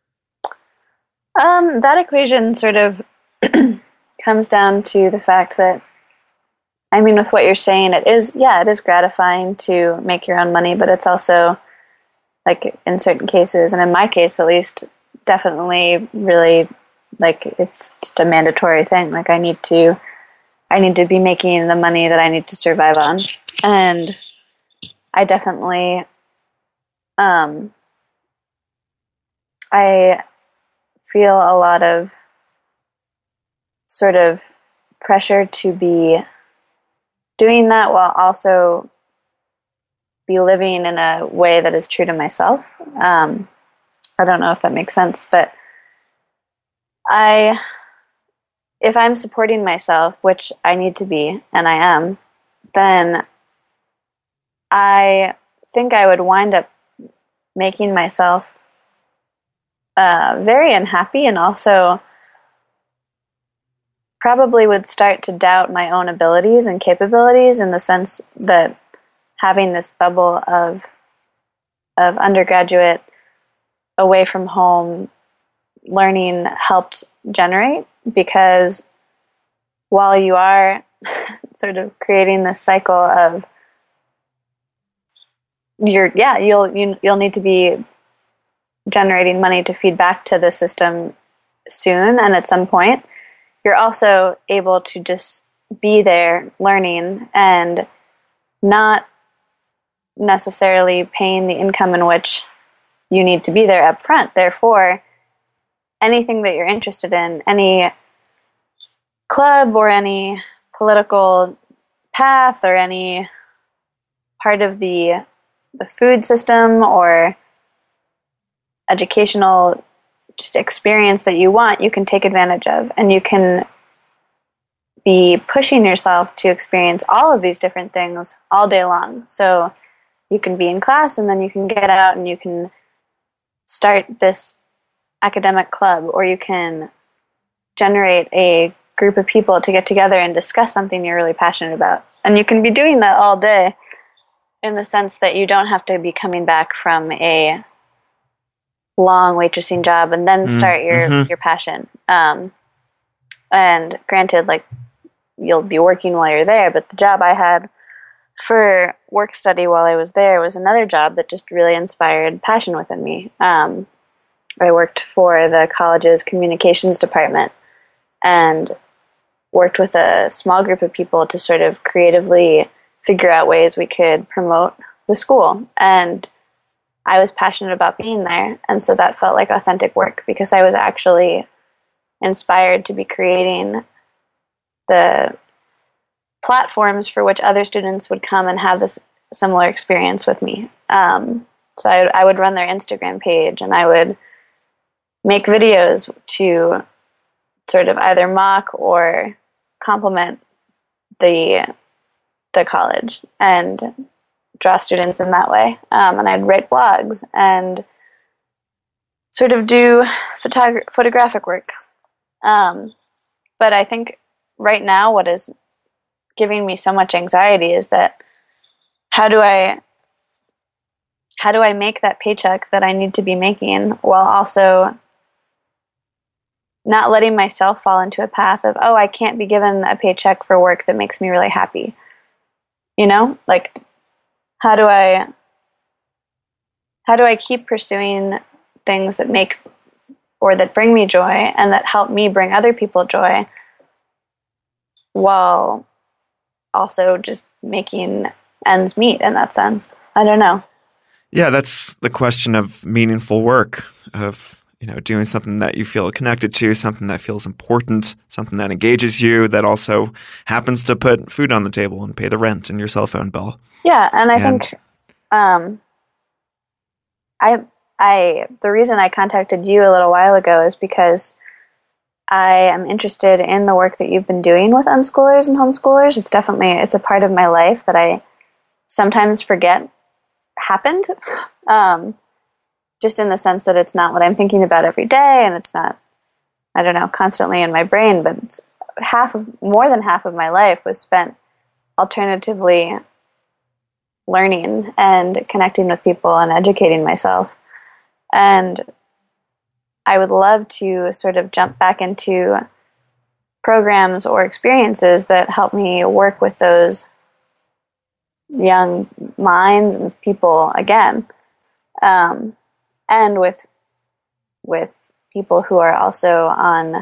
Um, that equation sort of comes down to the fact that, I mean, with what you're saying, it is, yeah, it is gratifying to make your own money, but it's also, like, in certain cases, and in my case at least, definitely really, like, it's just a mandatory thing. Like, I need to, I need to be making the money that I need to survive on. And I definitely... Um, I feel a lot of sort of pressure to be doing that while also be living in a way that is true to myself. Um, I don't know if that makes sense, but I, if I'm supporting myself, which I need to be, and I am, then I think I would wind up making myself uh, very unhappy, and also probably would start to doubt my own abilities and capabilities, in the sense that having this bubble of of undergraduate away from home learning helped generate, because while you are sort of creating this cycle of You're yeah you'll you, you'll need to be generating money to feed back to the system soon, and at some point you're also able to just be there learning and not necessarily paying the income in which you need to be there up front. Therefore, anything that you're interested in, any club or any political path or any part of the the food system or educational just experience that you want, you can take advantage of, and you can be pushing yourself to experience all of these different things all day long. So you can be in class and then you can get out and you can start this academic club, or you can generate a group of people to get together and discuss something you're really passionate about. And you can be doing that all day in the sense that you don't have to be coming back from a long waitressing job and then start your, mm-hmm. your passion. Um, and granted, like, you'll be working while you're there, but the job I had for work study while I was there was another job that just really inspired passion within me. Um, I worked for the college's communications department and worked with a small group of people to sort of creatively figure out ways we could promote the school. And I was passionate about being there, and so that felt like authentic work because I was actually inspired to be creating the platforms for which other students would come and have this similar experience with me. Um, so I, I would run their Instagram page, and I would make videos to sort of either mock or compliment the the college and draw students in that way. Um, and I'd write blogs and sort of do photog- photographic work. Um, but I think right now what is giving me so much anxiety is that how do I how do I make that paycheck that I need to be making while also not letting myself fall into a path of, oh, I can't be given a paycheck for work that makes me really happy. You know, like, how do I, how do I keep pursuing things that make, or that bring me joy and that help me bring other people joy while also just making ends meet in that sense? I don't know. Yeah, that's the question of meaningful work, of, you know, doing something that you feel connected to, something that feels important, something that engages you, that also happens to put food on the table and pay the rent and your cell phone bill. Yeah, and I and, think um, I I the reason I contacted you a little while ago is because I am interested in the work that you've been doing with unschoolers and homeschoolers. It's definitely it's a part of my life that I sometimes forget happened. Um, just in the sense that it's not what I'm thinking about every day, and it's not, I don't know, constantly in my brain, but it's half of, more than half of my life was spent alternatively learning and connecting with people and educating myself. And I would love to sort of jump back into programs or experiences that help me work with those young minds and people again. Um, and with with people who are also on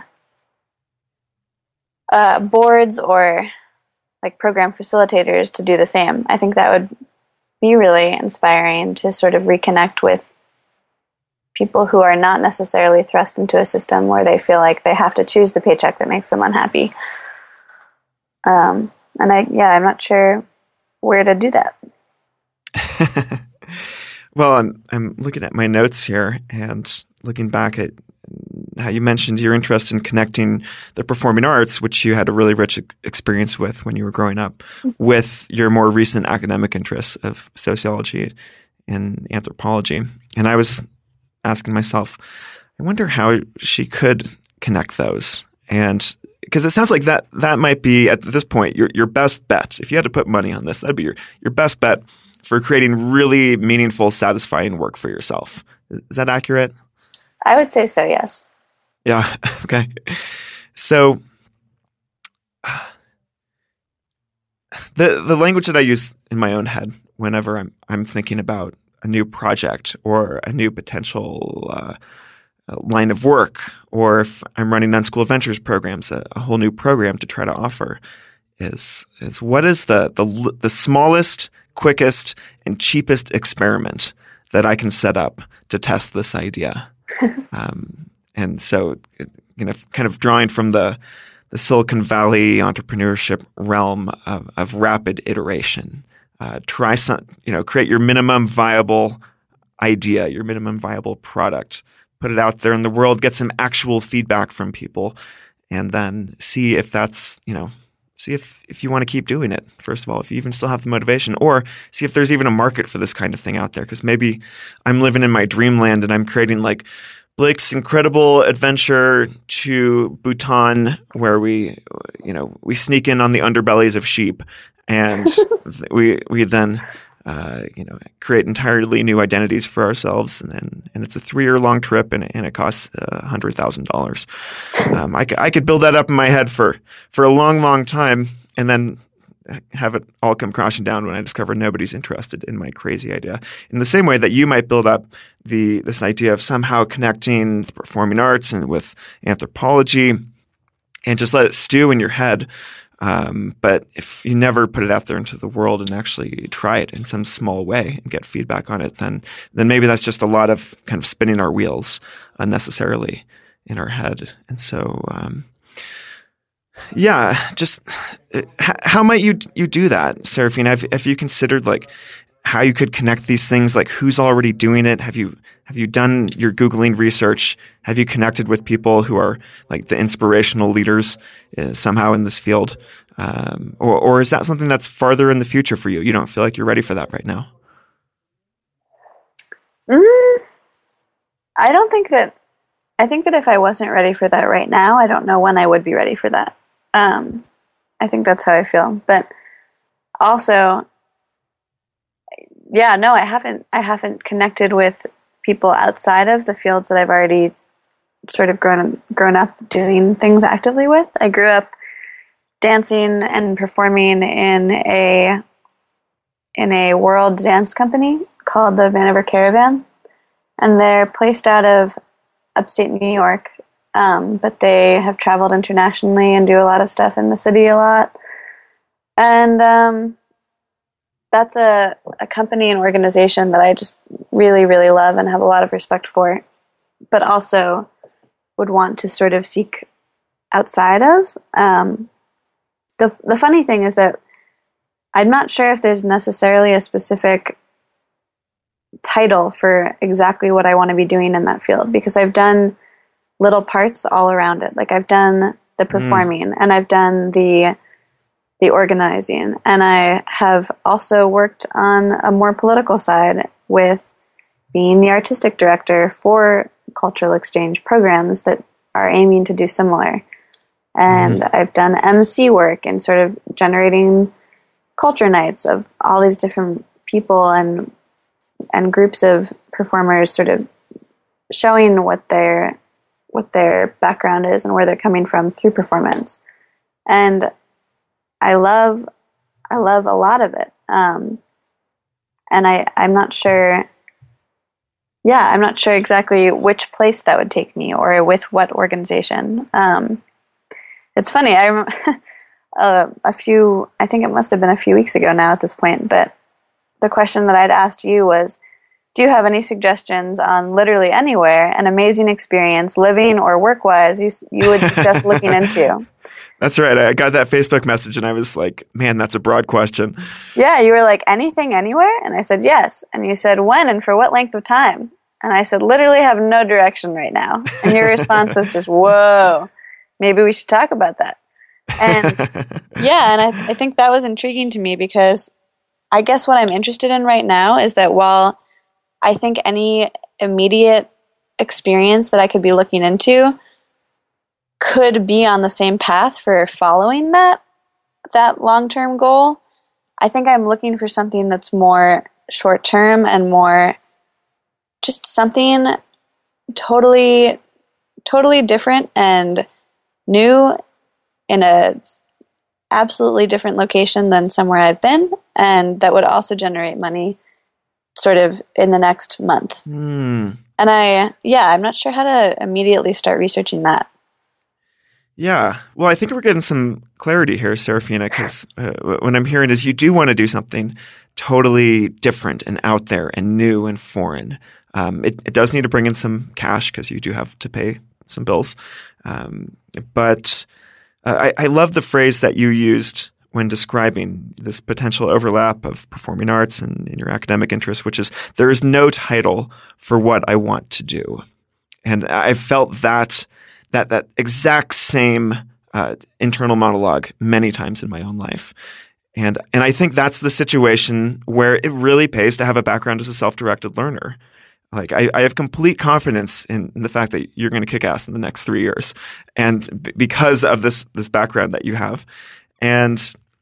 uh, boards or like program facilitators to do the same. I think that would be really inspiring to sort of reconnect with people who are not necessarily thrust into a system where they feel like they have to choose the paycheck that makes them unhappy. Um, and I, yeah, I'm not sure where to do that. Well, I'm I'm looking at my notes here and looking back at how you mentioned your interest in connecting the performing arts, which you had a really rich experience with when you were growing up, with your more recent academic interests of sociology and anthropology. And I was asking myself, I wonder how she could connect those. And because it sounds like that that might be, at this point, your your best bet. If you had to put money on this, that'd be your, your best bet for creating really meaningful, satisfying work for yourself. Is that accurate? I would say so, yes. Yeah. Okay. So the the language that I use in my own head whenever I'm I'm thinking about a new project or a new potential uh, line of work, or if I'm running unschool ventures programs, a, a whole new program to try to offer, is is what is the the the smallest, quickest, and cheapest experiment that I can set up to test this idea. um, and so, you know, kind of drawing from the the Silicon Valley entrepreneurship realm of, of rapid iteration. Uh, try some, you know, create your minimum viable idea, your minimum viable product, put it out there in the world, get some actual feedback from people, and then see if that's, you know, see if, if you want to keep doing it, first of all, if you even still have the motivation, or see if there's even a market for this kind of thing out there. Because maybe I'm living in my dreamland and I'm creating like Blake's incredible adventure to Bhutan, where we, you know, we sneak in on the underbellies of sheep, and we we then, uh, you know, create entirely new identities for ourselves, and and, and it's a three year long trip, and, and it costs a uh, hundred thousand dollars. Um, I I could build that up in my head for for a long, long time, and then have it all come crashing down when I discover nobody's interested in my crazy idea. In the same way that you might build up the this idea of somehow connecting the performing arts and with anthropology, and just let it stew in your head. Um, but if you never put it out there into the world and actually try it in some small way and get feedback on it, then then maybe that's just a lot of kind of spinning our wheels unnecessarily in our head. And so um, yeah, just how might you you do that, Seraphina? Have, have you considered like how you could connect these things? Like who's already doing it? Have you have you done your Googling research? Have you connected with people who are like the inspirational leaders uh, somehow in this field, um, or or is that something that's farther in the future for you? You don't feel like you're ready for that right now? Mm, I don't think that. I think that if I wasn't ready for that right now, I don't know when I would be ready for that. Um, I think that's how I feel. But also, yeah, no, I haven't. I haven't connected with people outside of the fields that I've already sort of grown grown up doing things actively with. I grew up dancing and performing in a in a world dance company called the Vanover Caravan, and they're placed out of upstate New York. Um, but they have traveled internationally and do a lot of stuff in the city a lot. And um, that's a, a company and organization that I just really, really love and have a lot of respect for, but also would want to sort of seek outside of. Um, the, the funny thing is that I'm not sure if there's necessarily a specific title for exactly what I want to be doing in that field, because I've done little parts all around it. Like I've done the performing mm. and I've done the the organizing, and I have also worked on a more political side with being the artistic director for cultural exchange programs that are aiming to do similar. And mm. I've done M C work and sort of generating culture nights of all these different people and and groups of performers sort of showing what their what their background is and where they're coming from through performance. And I love I love a lot of it. Um, and I, I'm not sure yeah, I'm not sure exactly which place that would take me or with what organization. Um, it's funny, I remember uh, a few I think it must have been a few weeks ago now at this point, but the question that I'd asked you was, do you have any suggestions on literally anywhere an amazing experience, living or work-wise, you, you would suggest looking into? That's right. I got that Facebook message and I was like, man, that's a broad question. Yeah, you were like, anything, anywhere? And I said, yes. And you said, when and for what length of time? And I said, literally have no direction right now. And your response was just, whoa, maybe we should talk about that. And yeah, and I, I think that was intriguing to me, because I guess what I'm interested in right now is that while I think any immediate experience that I could be looking into could be on the same path for following that that long-term goal, I think I'm looking for something that's more short-term and more just something totally totally different and new in a absolutely different location than somewhere I've been, and that would also generate money sort of in the next month. Mm. And I, yeah, I'm not sure how to immediately start researching that. Yeah. Well, I think we're getting some clarity here, Seraphina, because uh, what I'm hearing is you do want to do something totally different and out there and new and foreign. Um, it, it does need to bring in some cash because you do have to pay some bills. Um, but uh, I, I love the phrase that you used when describing this potential overlap of performing arts and, and your academic interests, which is there is no title for what I want to do. And I felt that that that exact same uh, internal monologue many times in my own life. And and I think that's the situation where it really pays to have a background as a self-directed learner. Like I, I have complete confidence in, in the fact that you're going to kick ass in the next three years, and b- because of this this background that you have. And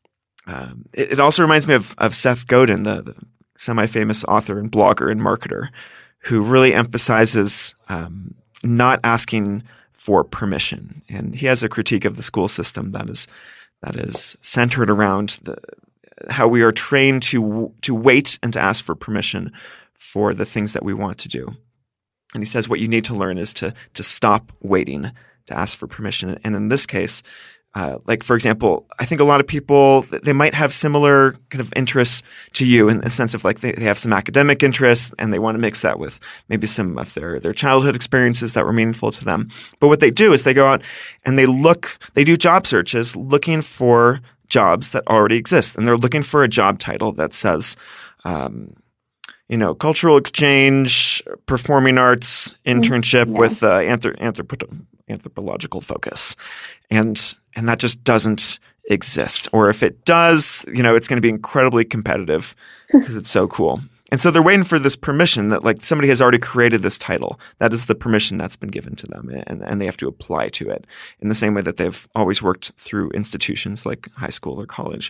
um, it, it also reminds me of of Seth Godin, the, the semi-famous author and blogger and marketer, who really emphasizes um, not asking for permission. And he has a critique of the school system that is that is centered around the, how we are trained to to wait and to ask for permission for the things that we want to do. And he says what you need to learn is to to stop waiting to ask for permission. And in this case, uh, like for example, I think a lot of people, they might have similar kind of interests to you in the sense of like they, they have some academic interests and they want to mix that with maybe some of their, their childhood experiences that were meaningful to them. But what they do is they go out and they look, they do job searches looking for jobs that already exist. And they're looking for a job title that says, um, you know, cultural exchange, performing arts internship yeah. with uh, anthrop- anthrop- anthropological focus. And and that just doesn't exist. Or if it does, you know, it's going to be incredibly competitive because it's so cool. And so they're waiting for this permission that like somebody has already created this title. That is the permission that's been given to them. And, and they have to apply to it in the same way that they've always worked through institutions like high school or college.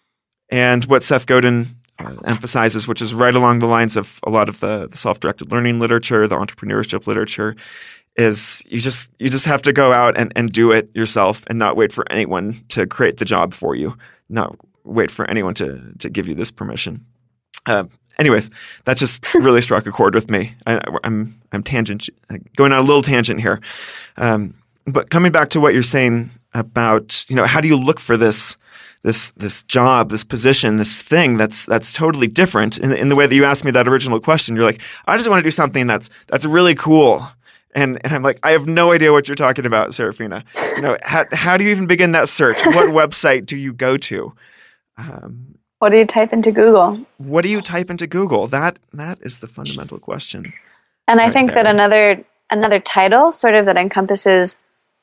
And what Seth Godin Uh, emphasizes, which is right along the lines of a lot of the, the self-directed learning literature, the entrepreneurship literature, is you just you just have to go out and, and do it yourself and not wait for anyone to create the job for you, not wait for anyone to to give you this permission. Uh, anyways, that just really struck a chord with me. I, I'm I'm tangent going on a little tangent here, um, but coming back to what you're saying about, you know, how do you look for this? This this job, this position, this thing that's that's totally different. In, in the way that you asked me that original question, you're like, I just want to do something that's that's really cool, and and I'm like, I have no idea what you're talking about, Serafina. You know, how how do you even begin that search? What website do you go to? Um, what do you type into Google? What do you type into Google? That that is the fundamental question. And I think there. that another another title, sort of that encompasses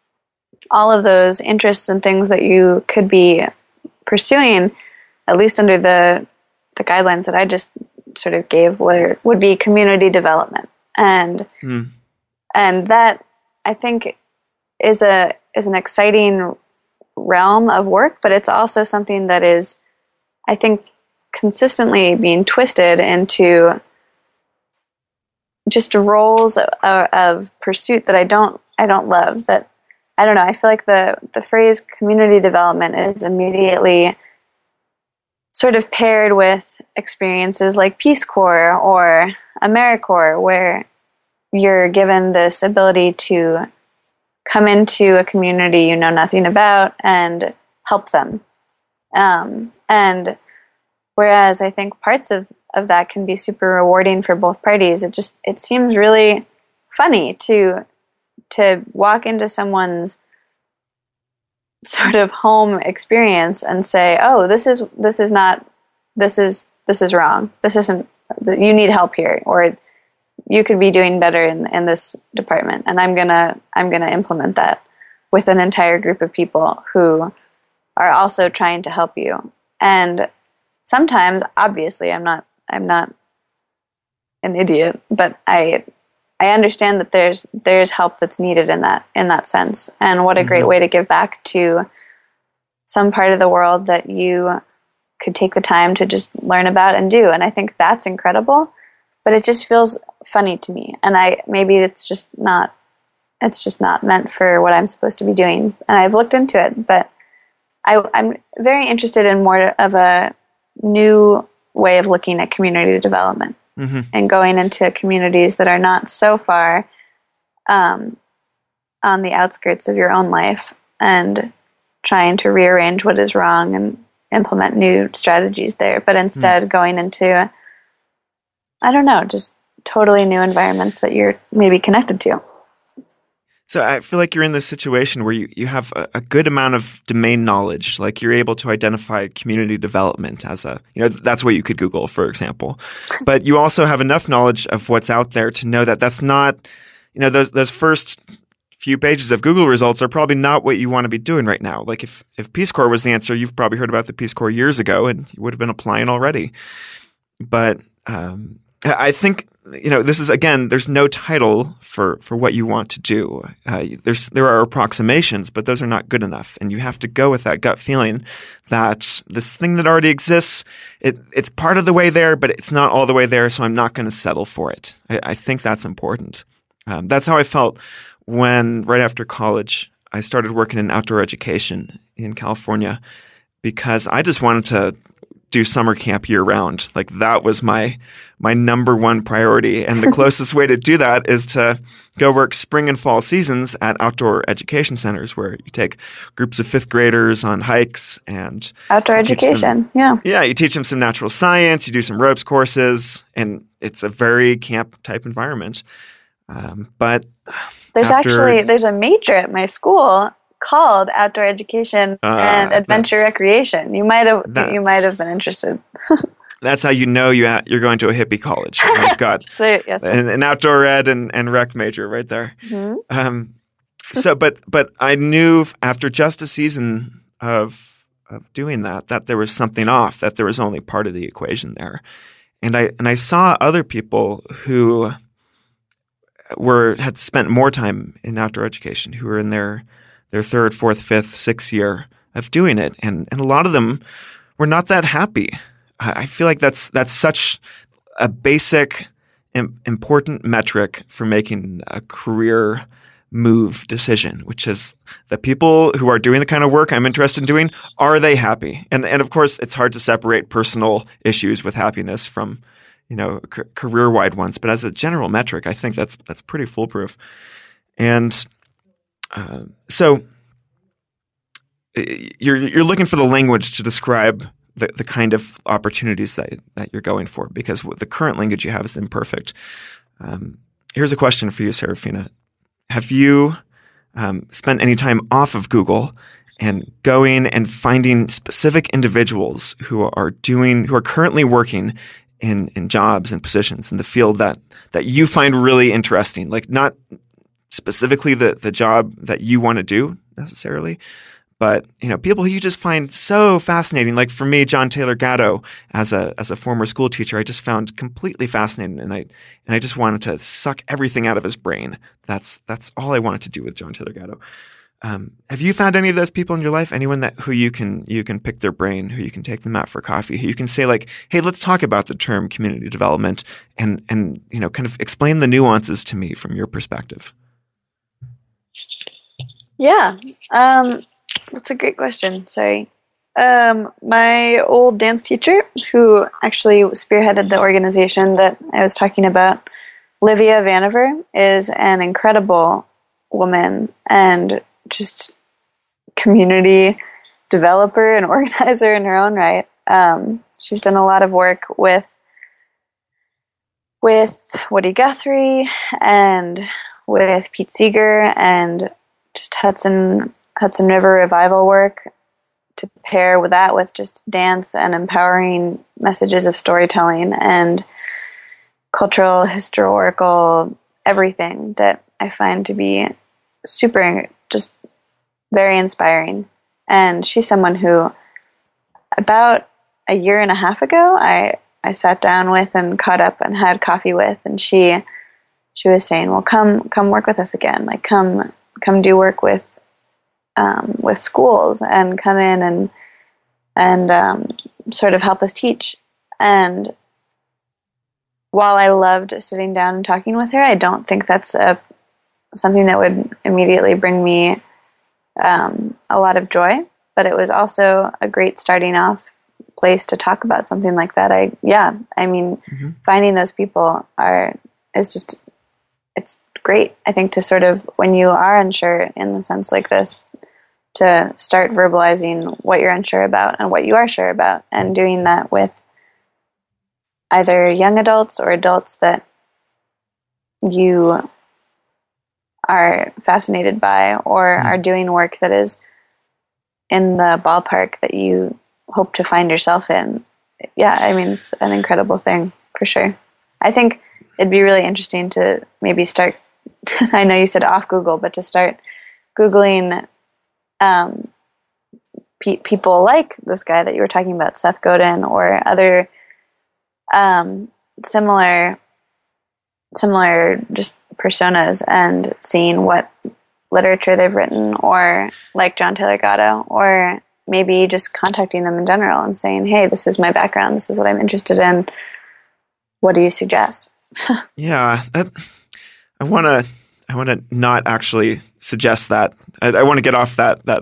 all of those interests and things that you could be pursuing, at least under the the guidelines that I just sort of gave, where would be community development, and mm. and that I think is a is an exciting realm of work, but it's also something that is, I think, consistently being twisted into just roles of, of pursuit that I don't I don't love. That I don't know. I feel like the, the phrase community development is immediately sort of paired with experiences like Peace Corps or AmeriCorps, where you're given this ability to come into a community you know nothing about and help them. Um, and whereas I think parts of, of that can be super rewarding for both parties, it just it seems really funny to to walk into someone's sort of home experience and say, oh, this is, this is not, this is, this is wrong. This isn't, you need help here, or you could be doing better in, in this department. And I'm going to, I'm going to implement that with an entire group of people who are also trying to help you. And sometimes, obviously, I'm not, I'm not an idiot, but I, I understand that there's there's help that's needed in that in that sense, and what a great mm-hmm. way to give back to some part of the world that you could take the time to just learn about and do. And I think that's incredible, but it just feels funny to me, and I maybe it's just not it's just not meant for what I'm supposed to be doing. And I've looked into it, but I, I'm very interested in more of a new way of looking at community development. Mm-hmm. And going into communities that are not so far um, on the outskirts of your own life, and trying to rearrange what is wrong and implement new strategies there, but instead mm. going into, I don't know, just totally new environments that you're maybe connected to. So I feel like you're in this situation where you, you have a, a good amount of domain knowledge, like you're able to identify community development as a, you know, that's what you could Google, for example. But you also have enough knowledge of what's out there to know that that's not, you know, those those first few pages of Google results are probably not what you want to be doing right now. Like if, if Peace Corps was the answer, you've probably heard about the Peace Corps years ago and you would have been applying already. But um, I think, you know, this is, again, there's no title for, for what you want to do. Uh, there's there are approximations, but those are not good enough. And you have to go with that gut feeling that this thing that already exists, it it's part of the way there, but it's not all the way there, so I'm not going to settle for it. I, I think that's important. Um, that's how I felt when, right after college, I started working in outdoor education in California because I just wanted to do summer camp year round. Like that was my my number one priority. And the closest way to do that is to go work spring and fall seasons at outdoor education centers where you take groups of fifth graders on hikes and outdoor education. Them, yeah. Yeah. You teach them some natural science, you do some ropes courses, and it's a very camp type environment. Um, but there's after, actually, there's a major at my school called outdoor education uh, and adventure recreation. You might have you might have been interested. That's how you know you ha- you're going to a hippie college. You've got so, yes, an, an outdoor ed and, and rec major right there. Mm-hmm. Um, so, but but I knew after just a season of of doing that that there was something off. That there was only part of the equation there, and I and I saw other people who were had spent more time in outdoor education, who were in their their third, fourth, fifth, sixth year of doing it. And, and a lot of them were not that happy. I feel like that's that's such a basic, im- important metric for making a career move decision, which is the people who are doing the kind of work I'm interested in doing, are they happy? And and of course, it's hard to separate personal issues with happiness from, you know, c- career-wide ones. But as a general metric, I think that's that's pretty foolproof. And Uh, so you're you're looking for the language to describe the, the kind of opportunities that that you're going for, because the current language you have is imperfect. Um, here's a question for you, Serafina. Have you um, spent any time off of Google and going and finding specific individuals who are doing who are currently working in in jobs and positions in the field that that you find really interesting, like not specifically the, the job that you want to do necessarily, but, you know, people who you just find so fascinating. Like for me, John Taylor Gatto, as a as a former school teacher, I just found completely fascinating, and I and I just wanted to suck everything out of his brain. That's that's all I wanted to do with John Taylor Gatto. Um, have you found any of those people in your life? Anyone that who you can you can pick their brain, who you can take them out for coffee, who you can say like, "Hey, let's talk about the term community development," and and you know, kind of explain the nuances to me from your perspective. Yeah, um, that's a great question. Sorry. Um, my old dance teacher, who actually spearheaded the organization that I was talking about, Livia Vanover, is an incredible woman and just community developer and organizer in her own right. Um, she's done a lot of work with with Woody Guthrie and with Pete Seeger and just Hudson Hudson River revival work, to pair with that with just dance and empowering messages of storytelling and cultural, historical, everything that I find to be super, just very inspiring. And she's someone who about a year and a half ago, I, I sat down with and caught up and had coffee with, and she she was saying, well, come come work with us again. Like come come do work with um, with schools and come in and and um, sort of help us teach. And while I loved sitting down and talking with her, I don't think that's a something that would immediately bring me um, a lot of joy. But it was also a great starting off place to talk about something like that. I yeah, I mean, mm-hmm. finding those people are is just it's great. I think to sort of, when you are unsure in the sense like this, to start verbalizing what you're unsure about and what you are sure about, and doing that with either young adults or adults that you are fascinated by or are doing work that is in the ballpark that you hope to find yourself in. Yeah, I mean, it's an incredible thing for sure. I think it'd be really interesting to maybe start, I know you said off Google, but to start Googling um, pe- people like this guy that you were talking about, Seth Godin, or other um, similar similar just personas, and seeing what literature they've written, or like John Taylor Gatto, or maybe just contacting them in general and saying, hey, this is my background, this is what I'm interested in, what do you suggest? Yeah, that, I want to I want to not actually suggest that. I, I want to get off that that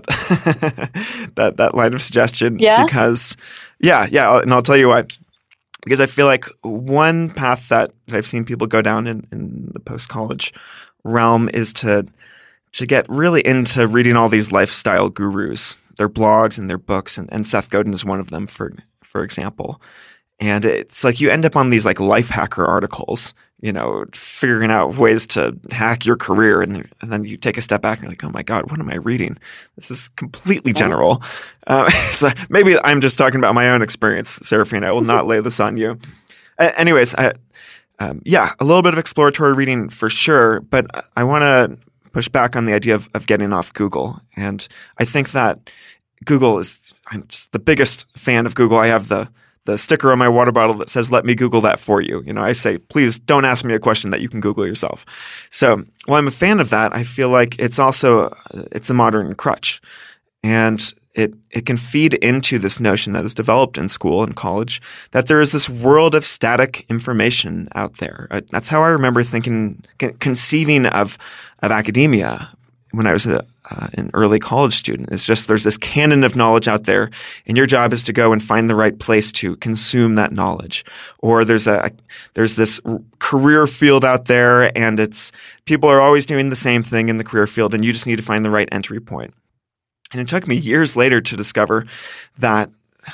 that that line of suggestion. Yeah? Because yeah, yeah, and I'll tell you why. Because I feel like one path that I've seen people go down in, in the post-college realm is to to get really into reading all these lifestyle gurus, their blogs and their books, and, and Seth Godin is one of them, for for example. And it's like you end up on these like life hacker articles, you know, figuring out ways to hack your career. And, and then you take a step back and you're like, oh my God, what am I reading? This is completely general. Uh, so maybe I'm just talking about my own experience, Seraphine. I will not lay this on you. Uh, anyways, I, um, yeah, a little bit of exploratory reading for sure. But I want to push back on the idea of, of getting off Google. And I think that Google is, I'm just the biggest fan of Google. I have the the sticker on my water bottle that says, let me Google that for you. You know, I say, please don't ask me a question that you can Google yourself. So while I'm a fan of that, I feel like it's also, it's a modern crutch. And it, it can feed into this notion that is developed in school and college that there is this world of static information out there. Uh, that's how I remember thinking, con- conceiving of, of academia when I was a, uh, an early college student. It's just there's this canon of knowledge out there, and your job is to go and find the right place to consume that knowledge. Or there's a there's this career field out there, and it's people are always doing the same thing in the career field, and you just need to find the right entry point. And it took me years later to discover that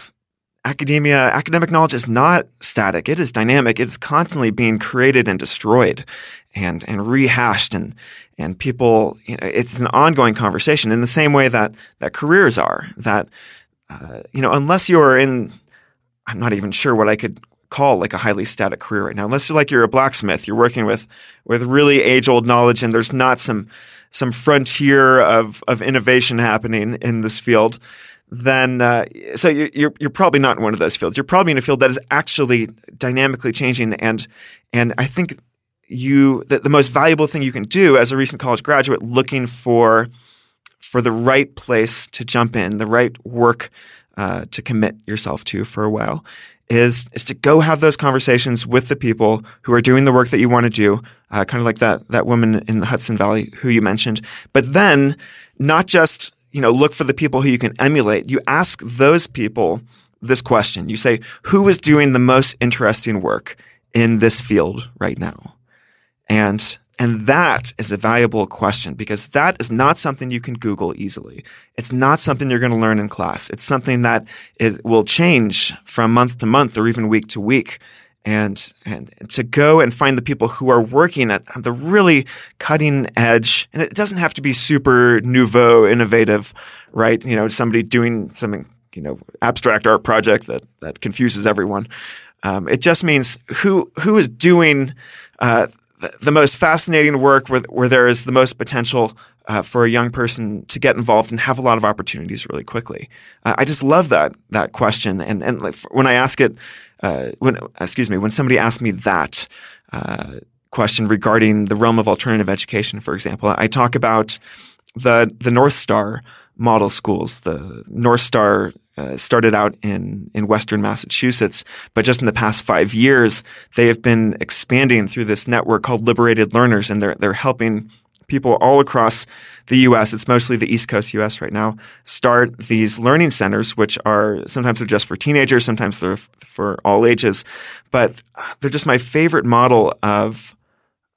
academia, academic knowledge is not static. It is dynamic. It is constantly being created and destroyed and, and rehashed, and, and people, you know, it's an ongoing conversation in the same way that, that careers are, that, uh, you know, unless you're in, I'm not even sure what I could call like a highly static career right now, unless you're like you're a blacksmith, you're working with, with really age old knowledge, and there's not some, some frontier of, of innovation happening in this field. Then, uh, so you're you're probably not in one of those fields. You're probably in a field that is actually dynamically changing, and and I think you the, the most valuable thing you can do as a recent college graduate, looking for for the right place to jump in, the right work uh, to commit yourself to for a while, is is to go have those conversations with the people who are doing the work that you want to do, uh, kind of like that that woman in the Hudson Valley who you mentioned. But then, not just you know, look for the people who you can emulate. You ask those people this question. You say, who is doing the most interesting work in this field right now? And and that is a valuable question, because that is not something you can Google easily. It's not something you're going to learn in class. It's something that is, will change from month to month or even week to week. And and to go and find the people who are working at the really cutting edge, and it doesn't have to be super nouveau, innovative, right? You know, somebody doing something, you know, abstract art project that that confuses everyone. Um, it just means who who is doing uh, the, the most fascinating work, where where there is the most potential uh, for a young person to get involved and have a lot of opportunities really quickly. Uh, I just love that that question, and and like when I ask it. Uh, when, excuse me, when somebody asks me that uh, question regarding the realm of alternative education, for example, I talk about the the North Star model schools. The North Star uh, started out in in Western Massachusetts, but just in the past five years, they have been expanding through this network called Liberated Learners, and they're they're helping people all across the U S, it's mostly the East Coast U S right now, start these learning centers, which are sometimes they're just for teenagers, sometimes they're f- for all ages. But they're just my favorite model of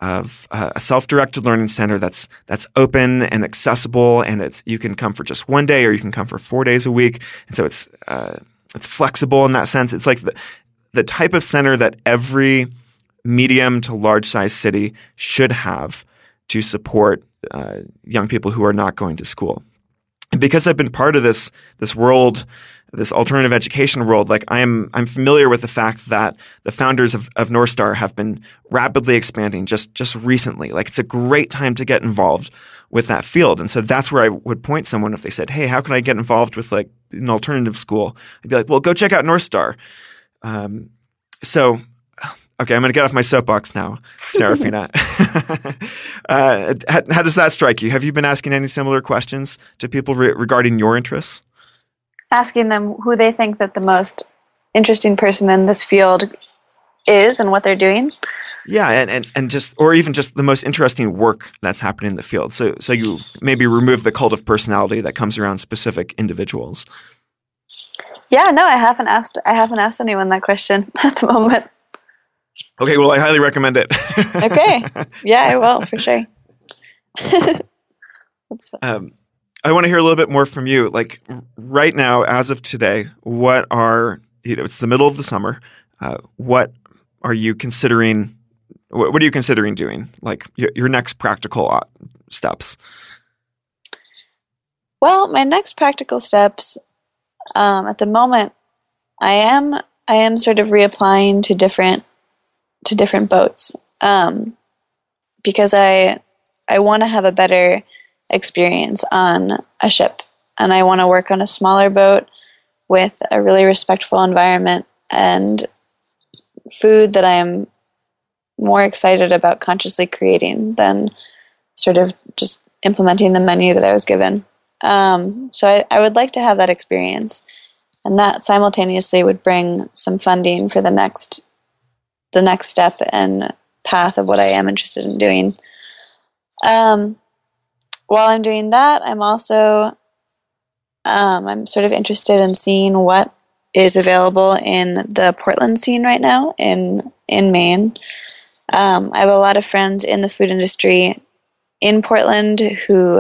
of uh, a self-directed learning center that's that's open and accessible, and it's you can come for just one day or you can come for four days a week, and so it's uh, it's flexible in that sense. It's like the the type of center that every medium to large size city should have to support uh, young people who are not going to school. And because I've been part of this this world, this alternative education world, like I am, I'm familiar with the fact that the founders of, of North Star have been rapidly expanding just just recently. Like it's a great time to get involved with that field, and so that's where I would point someone if they said, "Hey, how can I get involved with like an alternative school?" I'd be like, "Well, go check out North Star." Um, so. Okay, I'm going to get off my soapbox now, Serafina. uh, how, how does that strike you? Have you been asking any similar questions to people re- regarding your interests? Asking them who they think that the most interesting person in this field is and what they're doing. Yeah, and, and, and just or even just the most interesting work that's happening in the field. So so you maybe remove the cult of personality that comes around specific individuals. Yeah, no, I haven't asked. I haven't asked anyone that question at the moment. Okay, well, I highly recommend it. Okay. Yeah, I will, for sure. That's fun. Um, I want to hear a little bit more from you. Like right now, as of today, what are, you know, it's the middle of the summer. Uh, what are you considering, what, what are you considering doing? Like your, your next practical steps? Well, my next practical steps, um, at the moment, I am, I am sort of reapplying to different to different boats um, because I I want to have a better experience on a ship, and I want to work on a smaller boat with a really respectful environment and food that I am more excited about consciously creating than sort of just implementing the menu that I was given. Um, so I, I would like to have that experience, and that simultaneously would bring some funding for the next the next step and path of what I am interested in doing. Um, while I'm doing that, I'm also um, I'm sort of interested in seeing what is available in the Portland scene right now in in Maine. Um, I have a lot of friends in the food industry in Portland who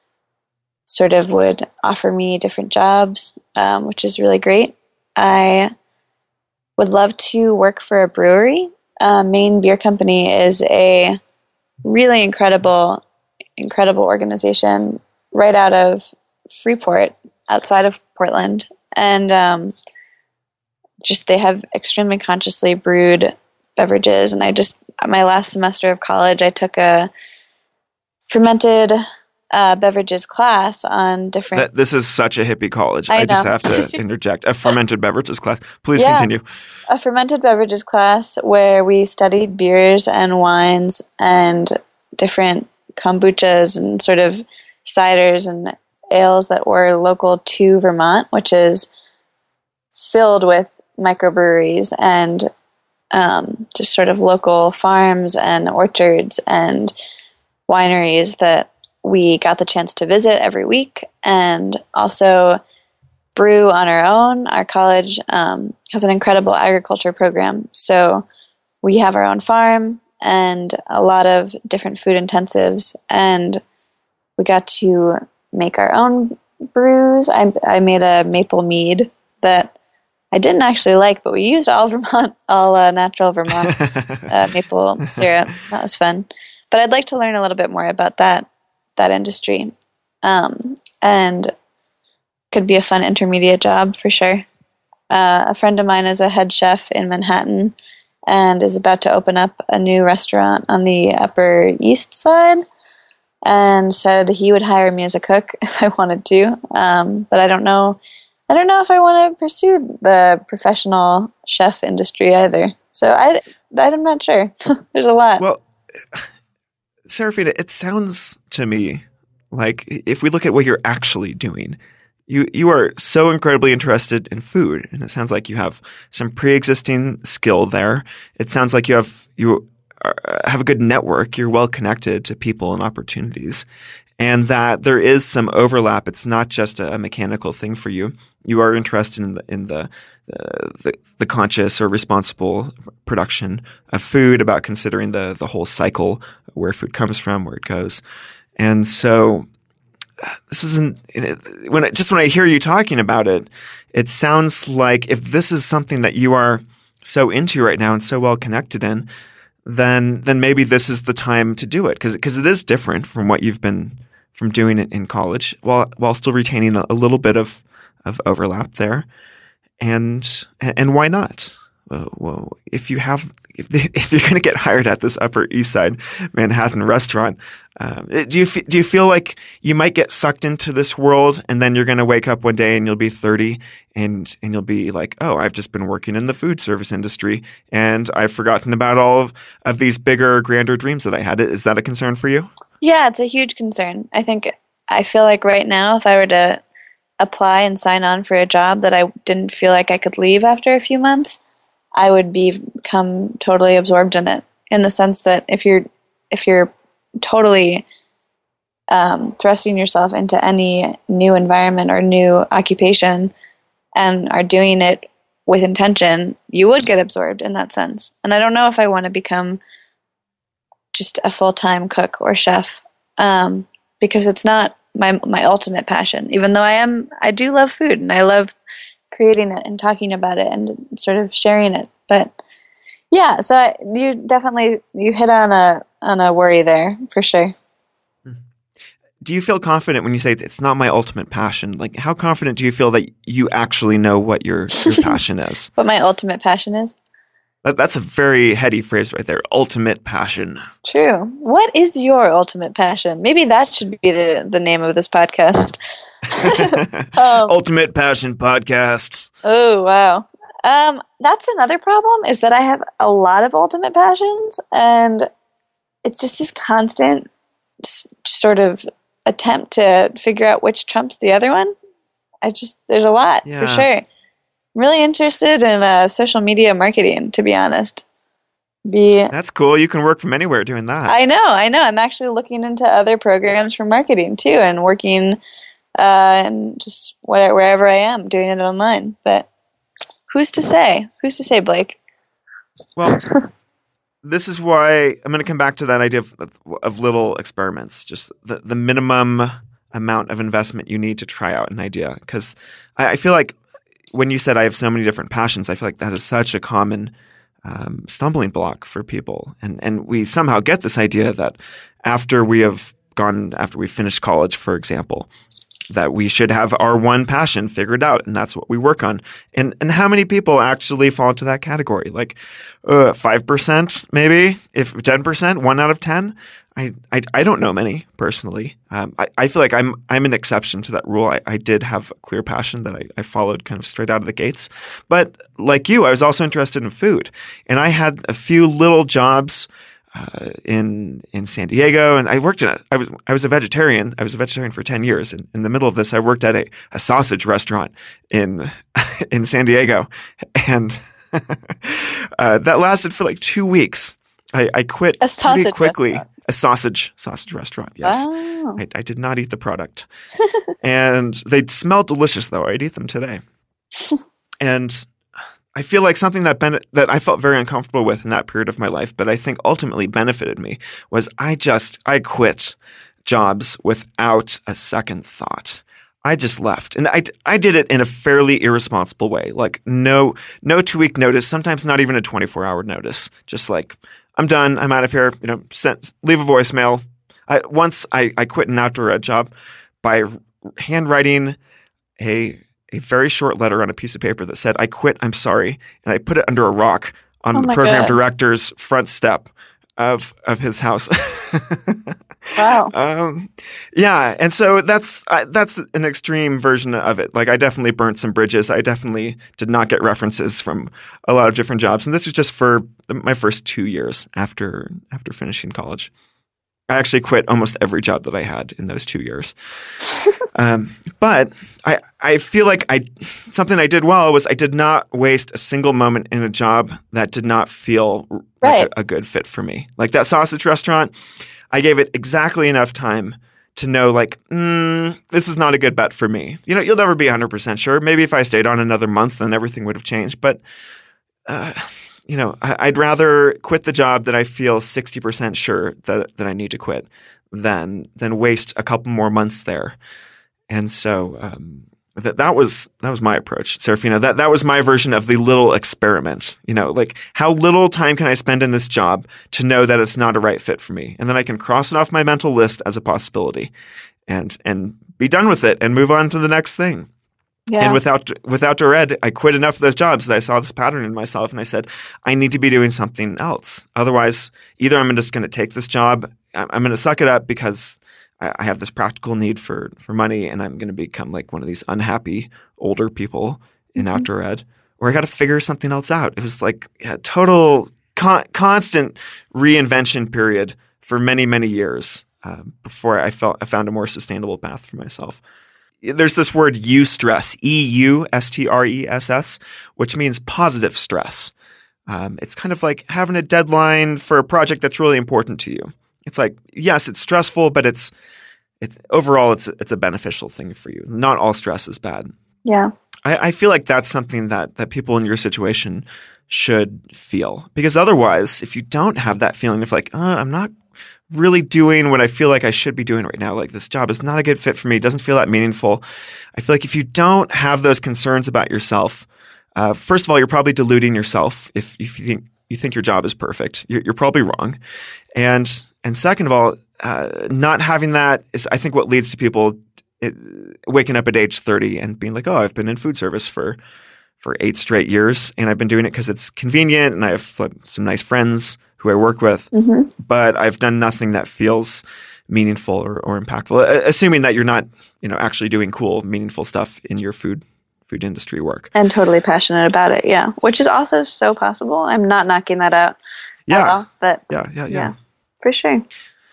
sort of would offer me different jobs, um, which is really great. I would love to work for a brewery. Uh, Maine Beer Company is a really incredible, incredible organization right out of Freeport, outside of Portland. And um, just they have extremely consciously brewed beverages. And I just, my last semester of college, I took a fermented Uh, beverages class on different. That, this is such a hippie college. I, I just know. have to interject. A fermented beverages class. Please yeah, continue. A fermented beverages class where we studied beers and wines and different kombuchas and sort of ciders and ales that were local to Vermont, which is filled with microbreweries and um, just sort of local farms and orchards and wineries that we got the chance to visit every week and also brew on our own. Our college um, has an incredible agriculture program. So we have our own farm and a lot of different food intensives. And we got to make our own brews. I, I made a maple mead that I didn't actually like, but we used all Vermont, all uh, natural Vermont uh, maple syrup. That was fun. But I'd like to learn a little bit more about that that industry, um, and could be a fun intermediate job for sure. Uh, a friend of mine is a head chef in Manhattan and is about to open up a new restaurant on the Upper East Side, and said he would hire me as a cook if I wanted to. Um, but I don't know. I don't know if I want to pursue the professional chef industry either. So I, I'm not sure. There's a lot. Well, Serafina, it sounds to me like if we look at what you're actually doing, you you are so incredibly interested in food, and it sounds like you have some pre-existing skill there. It sounds like you have you are, have a good network. You're well connected to people and opportunities, and that there is some overlap. It's not just a mechanical thing for you. You are interested in the in the uh, the, the conscious or responsible production of food, about considering the the whole cycle, where food comes from, where it goes, and so this isn't when it, just when I hear you talking about it, it sounds like if this is something that you are so into right now and so well connected in, then then maybe this is the time to do it, because because it is different from what you've been from doing it in college, while while still retaining a, a little bit of of overlap there, and and why not? Well, if you have if, if you're going to get hired at this Upper East Side Manhattan restaurant, um, do you do you feel like you might get sucked into this world, and then you're going to wake up one day and you'll be thirty, and and you'll be like, oh, I've just been working in the food service industry, and I've forgotten about all of, of these bigger, grander dreams that I had. Is that a concern for you? Yeah, it's a huge concern. I think I feel like right now, if I were to apply and sign on for a job that I didn't feel like I could leave after a few months, I would be become totally absorbed in it. In the sense that if you're if you're totally um, thrusting yourself into any new environment or new occupation and are doing it with intention, you would get absorbed in that sense. And I don't know if I want to become just a full-time cook or chef, um, because it's not my my ultimate passion. Even though I am, I do love food, and I love creating it and talking about it and sort of sharing it. But yeah, so I, you definitely you hit on a on a worry there for sure. Do you feel confident when you say it's not my ultimate passion? Like, how confident do you feel that you actually know what your your passion is? What my ultimate passion is? That, that's a very heady phrase right there. Ultimate passion. True. What is your ultimate passion? Maybe that should be the, the name of this podcast. um, Ultimate Passion Podcast. Oh, wow. Um, that's another problem, is that I have a lot of ultimate passions, and it's just this constant s- sort of attempt to figure out which trumps the other one. I just, there's a lot, yeah. for sure. I'm really interested in uh, social media marketing, to be honest. Be That's cool. You can work from anywhere doing that. I know, I know. I'm actually looking into other programs for marketing too, and working uh, and just whatever, wherever I am, doing it online. But who's to say? Who's to say, Blake? Well, this is why I'm going to come back to that idea of, of little experiments, just the, the minimum amount of investment you need to try out an idea. Because I, I feel like when you said I have so many different passions, I feel like that is such a common um, stumbling block for people. And and we somehow get this idea that after we have gone, after we finish college, for example, that we should have our one passion figured out, and that's what we work on. And and how many people actually fall into that category? Like uh, five percent, maybe, if ten percent, one out of ten. I, I, I don't know many personally. Um, I, I feel like I'm I'm an exception to that rule. I, I did have a clear passion that I, I followed kind of straight out of the gates. But like you, I was also interested in food. And I had a few little jobs uh, in in San Diego. And I worked in a I was I was a vegetarian. I was a vegetarian for ten years. And in the middle of this, I worked at a, a sausage restaurant in in San Diego. And uh, that lasted for like two weeks. I, I quit a sausage pretty quickly. Restaurant. A sausage sausage restaurant, yes. Oh. I, I did not eat the product. And they smelled delicious, though. I'd eat them today. And I feel like something that ben- that I felt very uncomfortable with in that period of my life, but I think ultimately benefited me, was I just, I quit jobs without a second thought. I just left. And I, I did it in a fairly irresponsible way. Like no no two-week notice, sometimes not even a twenty-four hour notice. Just like, I'm done. I'm out of here. You know, send, leave a voicemail. I, once I, I quit an outdoor ed job by handwriting a a very short letter on a piece of paper that said, "I quit. I'm sorry," and I put it under a rock on Oh the my program God. director's front step of of his house. Wow. Um, yeah, and so that's uh, that's an extreme version of it. Like I definitely burnt some bridges. I definitely did not get references from a lot of different jobs, and this was just for the, my first two years after after finishing college. I actually quit almost every job that I had in those two years. um, but I I feel like I something I did well was I did not waste a single moment in a job that did not feel Right. like a, a good fit for me. Like that sausage restaurant, I gave it exactly enough time to know like, mm, this is not a good bet for me. You know, you'll never be one hundred percent sure. Maybe if I stayed on another month, then everything would have changed. But, uh, you know, I, I'd rather quit the job that I feel sixty percent sure that, that I need to quit than, than waste a couple more months there. And so um, that that was that was my approach, Serafina. That that was my version of the little experiment. You know, like how little time can I spend in this job to know that it's not a right fit for me, and then I can cross it off my mental list as a possibility, and and be done with it and move on to the next thing. Yeah. And without without Dored, I quit enough of those jobs that I saw this pattern in myself, and I said, I need to be doing something else. Otherwise, either I'm just going to take this job, I'm going to suck it up because I have this practical need for, for money, and I'm going to become like one of these unhappy older people in mm-hmm. outdoor ed, or I got to figure something else out. It was like a total con- constant reinvention period for many, many years uh, before I felt I found a more sustainable path for myself. There's this word eustress, E U S T R E S S, which means positive stress. Um, it's kind of like having a deadline for a project that's really important to you. It's like, yes, it's stressful, but it's it's overall it's it's a beneficial thing for you. Not all stress is bad. Yeah. I, I feel like that's something that that people in your situation should feel. Because otherwise, if you don't have that feeling of like, oh, I'm not really doing what I feel like I should be doing right now, like this job is not a good fit for me, it doesn't feel that meaningful. I feel like if you don't have those concerns about yourself, uh, first of all, you're probably deluding yourself if, if you think you think your job is perfect. You're, you're probably wrong. And And second of all, uh, not having that is, I think, what leads to people it, waking up at age thirty and being like, oh, I've been in food service for for eight straight years, and I've been doing it because it's convenient, and I have some nice friends who I work with, mm-hmm. but I've done nothing that feels meaningful or, or impactful, assuming that you're not, you know, actually doing cool, meaningful stuff in your food food industry work. And totally passionate about it, yeah, which is also so possible. I'm not knocking that out yeah. at all, but yeah, yeah, yeah. yeah. For sure.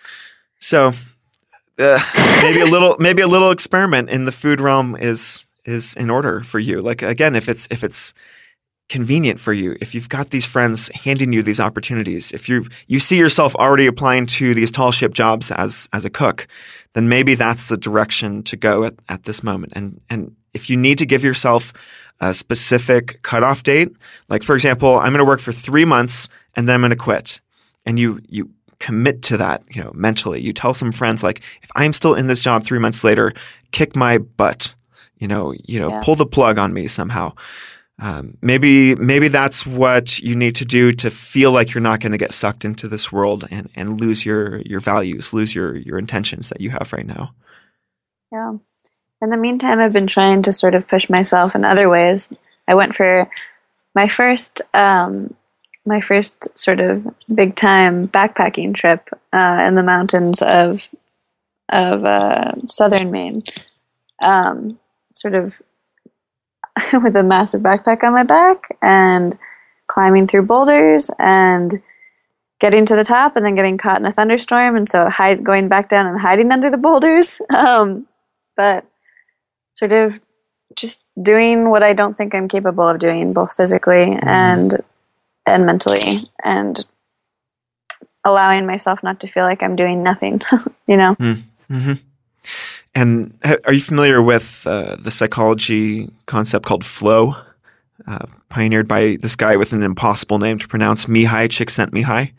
So uh, maybe a little, maybe a little experiment in the food realm is is in order for you. Like again, if it's if it's convenient for you, if you've got these friends handing you these opportunities, if you you see yourself already applying to these tall ship jobs as as a cook, then maybe that's the direction to go at, at this moment. And and if you need to give yourself a specific cutoff date, like for example, I'm going to work for three months and then I'm going to quit, and you you. commit to that, you know, mentally. You tell some friends like, if I'm still in this job three months later, kick my butt, you know, you know, yeah. pull the plug on me somehow. Um, maybe, maybe that's what you need to do to feel like you're not going to get sucked into this world and, and lose your, your values, lose your, your intentions that you have right now. Yeah. In the meantime, I've been trying to sort of push myself in other ways. I went for my first, um, my first sort of big time backpacking trip uh, in the mountains of of uh, southern Maine, um, sort of with a massive backpack on my back and climbing through boulders and getting to the top and then getting caught in a thunderstorm, and so hide, going back down and hiding under the boulders. Um, but sort of just doing what I don't think I'm capable of doing, both physically mm-hmm. and and mentally, and allowing myself not to feel like I'm doing nothing, you know? Mm-hmm. And are you familiar with uh, the psychology concept called flow, uh, pioneered by this guy with an impossible name to pronounce, Mihai Csikszentmihalyi?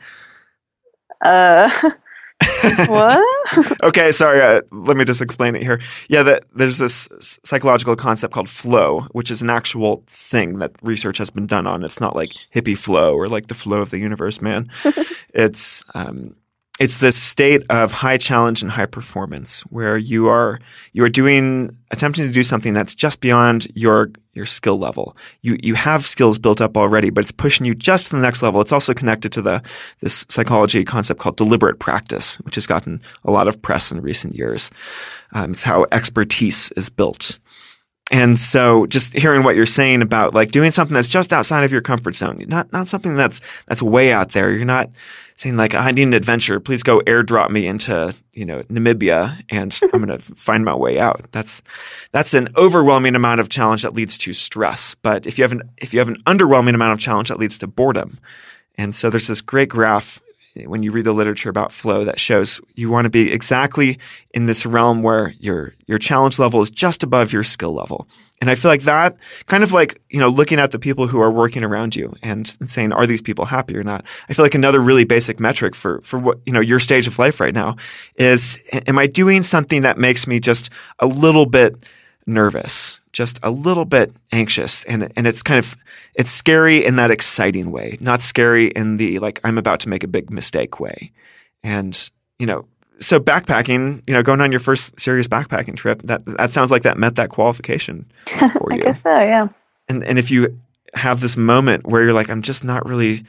Uh, what? Okay, sorry. Uh, let me just explain it here. Yeah, the, there's this psychological concept called flow, which is an actual thing that research has been done on. It's not like hippie flow or like the flow of the universe, man. It's um, it's this state of high challenge and high performance where you are you are doing attempting to do something that's just beyond your your skill level. You you have skills built up already, but it's pushing you just to the next level. It's also connected to the this psychology concept called deliberate practice, which has gotten a lot of press in recent years. Um, it's how expertise is built. And so just hearing what you're saying about like doing something that's just outside of your comfort zone, not not something that's that's way out there. You're not saying like, I need an adventure. Please go airdrop me into, you know, Namibia and I'm going to find my way out. That's that's an overwhelming amount of challenge that leads to stress. But if you have an if you have an underwhelming amount of challenge that leads to boredom. And so there's this great graph when you read the literature about flow that shows you want to be exactly in this realm where your your challenge level is just above your skill level. And I feel like that kind of like, you know, looking at the people who are working around you and, and saying, are these people happy or not? I feel like another really basic metric for, for what, you know, your stage of life right now is, am I doing something that makes me just a little bit nervous, just a little bit anxious? And, and it's kind of, it's scary in that exciting way, not scary in the, like, I'm about to make a big mistake way. And, you know, so backpacking, you know, going on your first serious backpacking trip, that that sounds like that met that qualification for you. I guess so, yeah. And and if you have this moment where you're like, I'm just not really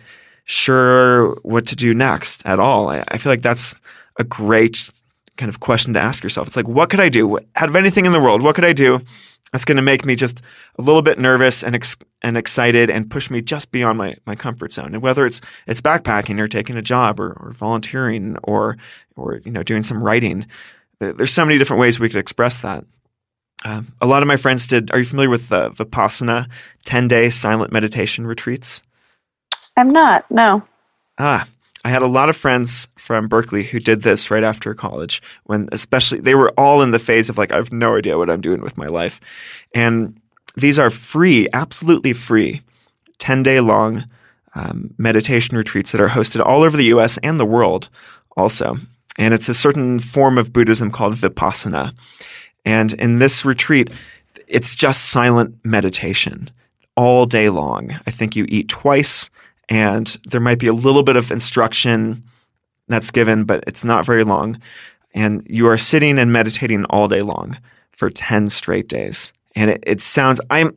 sure what to do next at all, I, I feel like that's a great kind of question to ask yourself. It's like, what could I do out of anything in the world? What could I do that's going to make me just a little bit nervous and ex- and excited and push me just beyond my, my comfort zone? And whether it's it's backpacking or taking a job or, or volunteering or or you know doing some writing, there's so many different ways we could express that. Um, a lot of my friends did. Are you familiar with the Vipassana ten-day silent meditation retreats? I'm not. No. Ah. I had a lot of friends from Berkeley who did this right after college, when especially they were all in the phase of like, I have no idea what I'm doing with my life. And these are free, absolutely free, ten-day long um, meditation retreats that are hosted all over the U S and the world also. And it's a certain form of Buddhism called Vipassana. And in this retreat, it's just silent meditation all day long. I think you eat twice. And there might be a little bit of instruction that's given, but it's not very long. And you are sitting and meditating all day long for ten straight days. And it, it sounds, I'm,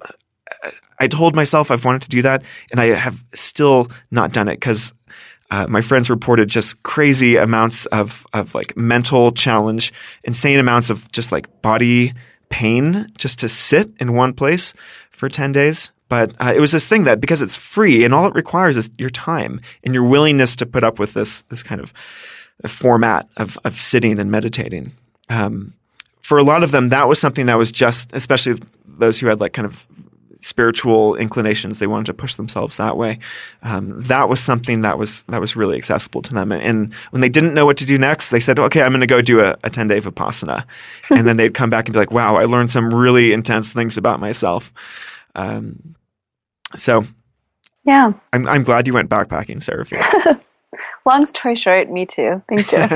I told myself I've wanted to do that, and I have still not done it because uh, my friends reported just crazy amounts of, of like mental challenge, insane amounts of just like body pain just to sit in one place for ten days. But uh, it was this thing that because it's free and all it requires is your time and your willingness to put up with this this kind of format of of sitting and meditating. Um, for a lot of them, that was something that was just, especially those who had like kind of spiritual inclinations, they wanted to push themselves that way. Um, that was something that was that was really accessible to them. And, and when they didn't know what to do next, they said, "Okay, I'm going to go do a, a ten-day Vipassana," and then they'd come back and be like, "Wow, I learned some really intense things about myself." Um, so yeah, I'm, I'm glad you went backpacking, Serafina. Long story short, me too. Thank you.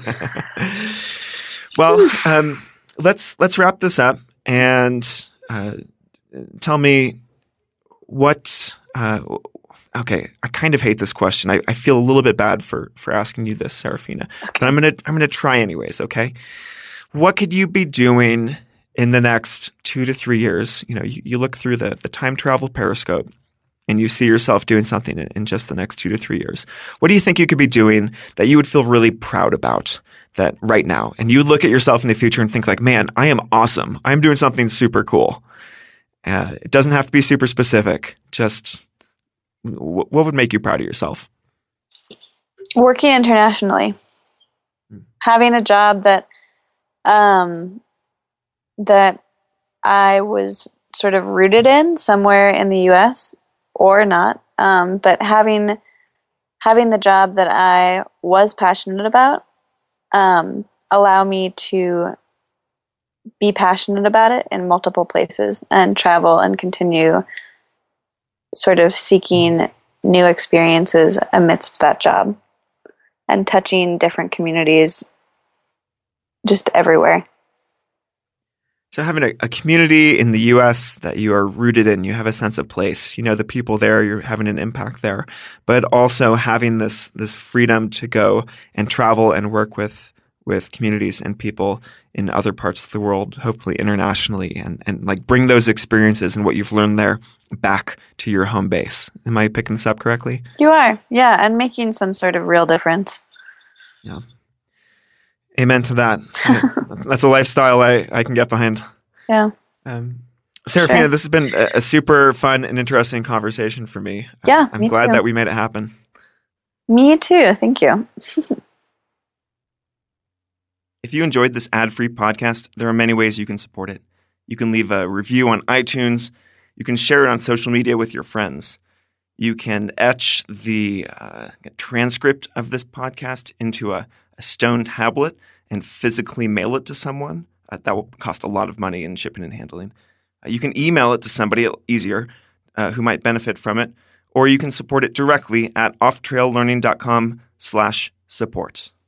Well, um, let's, let's wrap this up and, uh, tell me what, uh, okay, I kind of hate this question. I, I feel a little bit bad for, for asking you this, Serafina, okay. But I'm going to, I'm going to try anyways. Okay. What could you be doing in the next two to three years? You know, you, you look through the, the time travel periscope and you see yourself doing something in, in just the next two to three years. What do you think you could be doing that you would feel really proud about that right now? And you look at yourself in the future and think like, man, I am awesome. I'm doing something super cool. Uh, it doesn't have to be super specific. Just w- what would make you proud of yourself? Working internationally. Hmm. Having a job that, um, that I was sort of rooted in somewhere in the U S or not, um, but having having the job that I was passionate about um, allow me to be passionate about it in multiple places and travel and continue sort of seeking new experiences amidst that job and touching different communities just everywhere. So having a, a community in the U S that you are rooted in, you have a sense of place, you know the people there, you're having an impact there, but also having this this freedom to go and travel and work with with communities and people in other parts of the world, hopefully internationally, and, and like bring those experiences and what you've learned there back to your home base. Am I picking this up correctly? You are, yeah, and making some sort of real difference. Yeah. Amen to that. That's a lifestyle I, I can get behind. Yeah. Um, Serafina, sure. This has been a, a super fun and interesting conversation for me. Yeah, I'm me glad too. that we made it happen. Me too. Thank you. If you enjoyed this ad-free podcast, there are many ways you can support it. You can leave a review on iTunes. You can share it on social media with your friends. You can etch the uh, transcript of this podcast into a, a stone tablet and physically mail it to someone. Uh, that will cost a lot of money in shipping and handling. Uh, you can email it to somebody easier uh, who might benefit from it, or you can support it directly at offtraillearning.com slash support.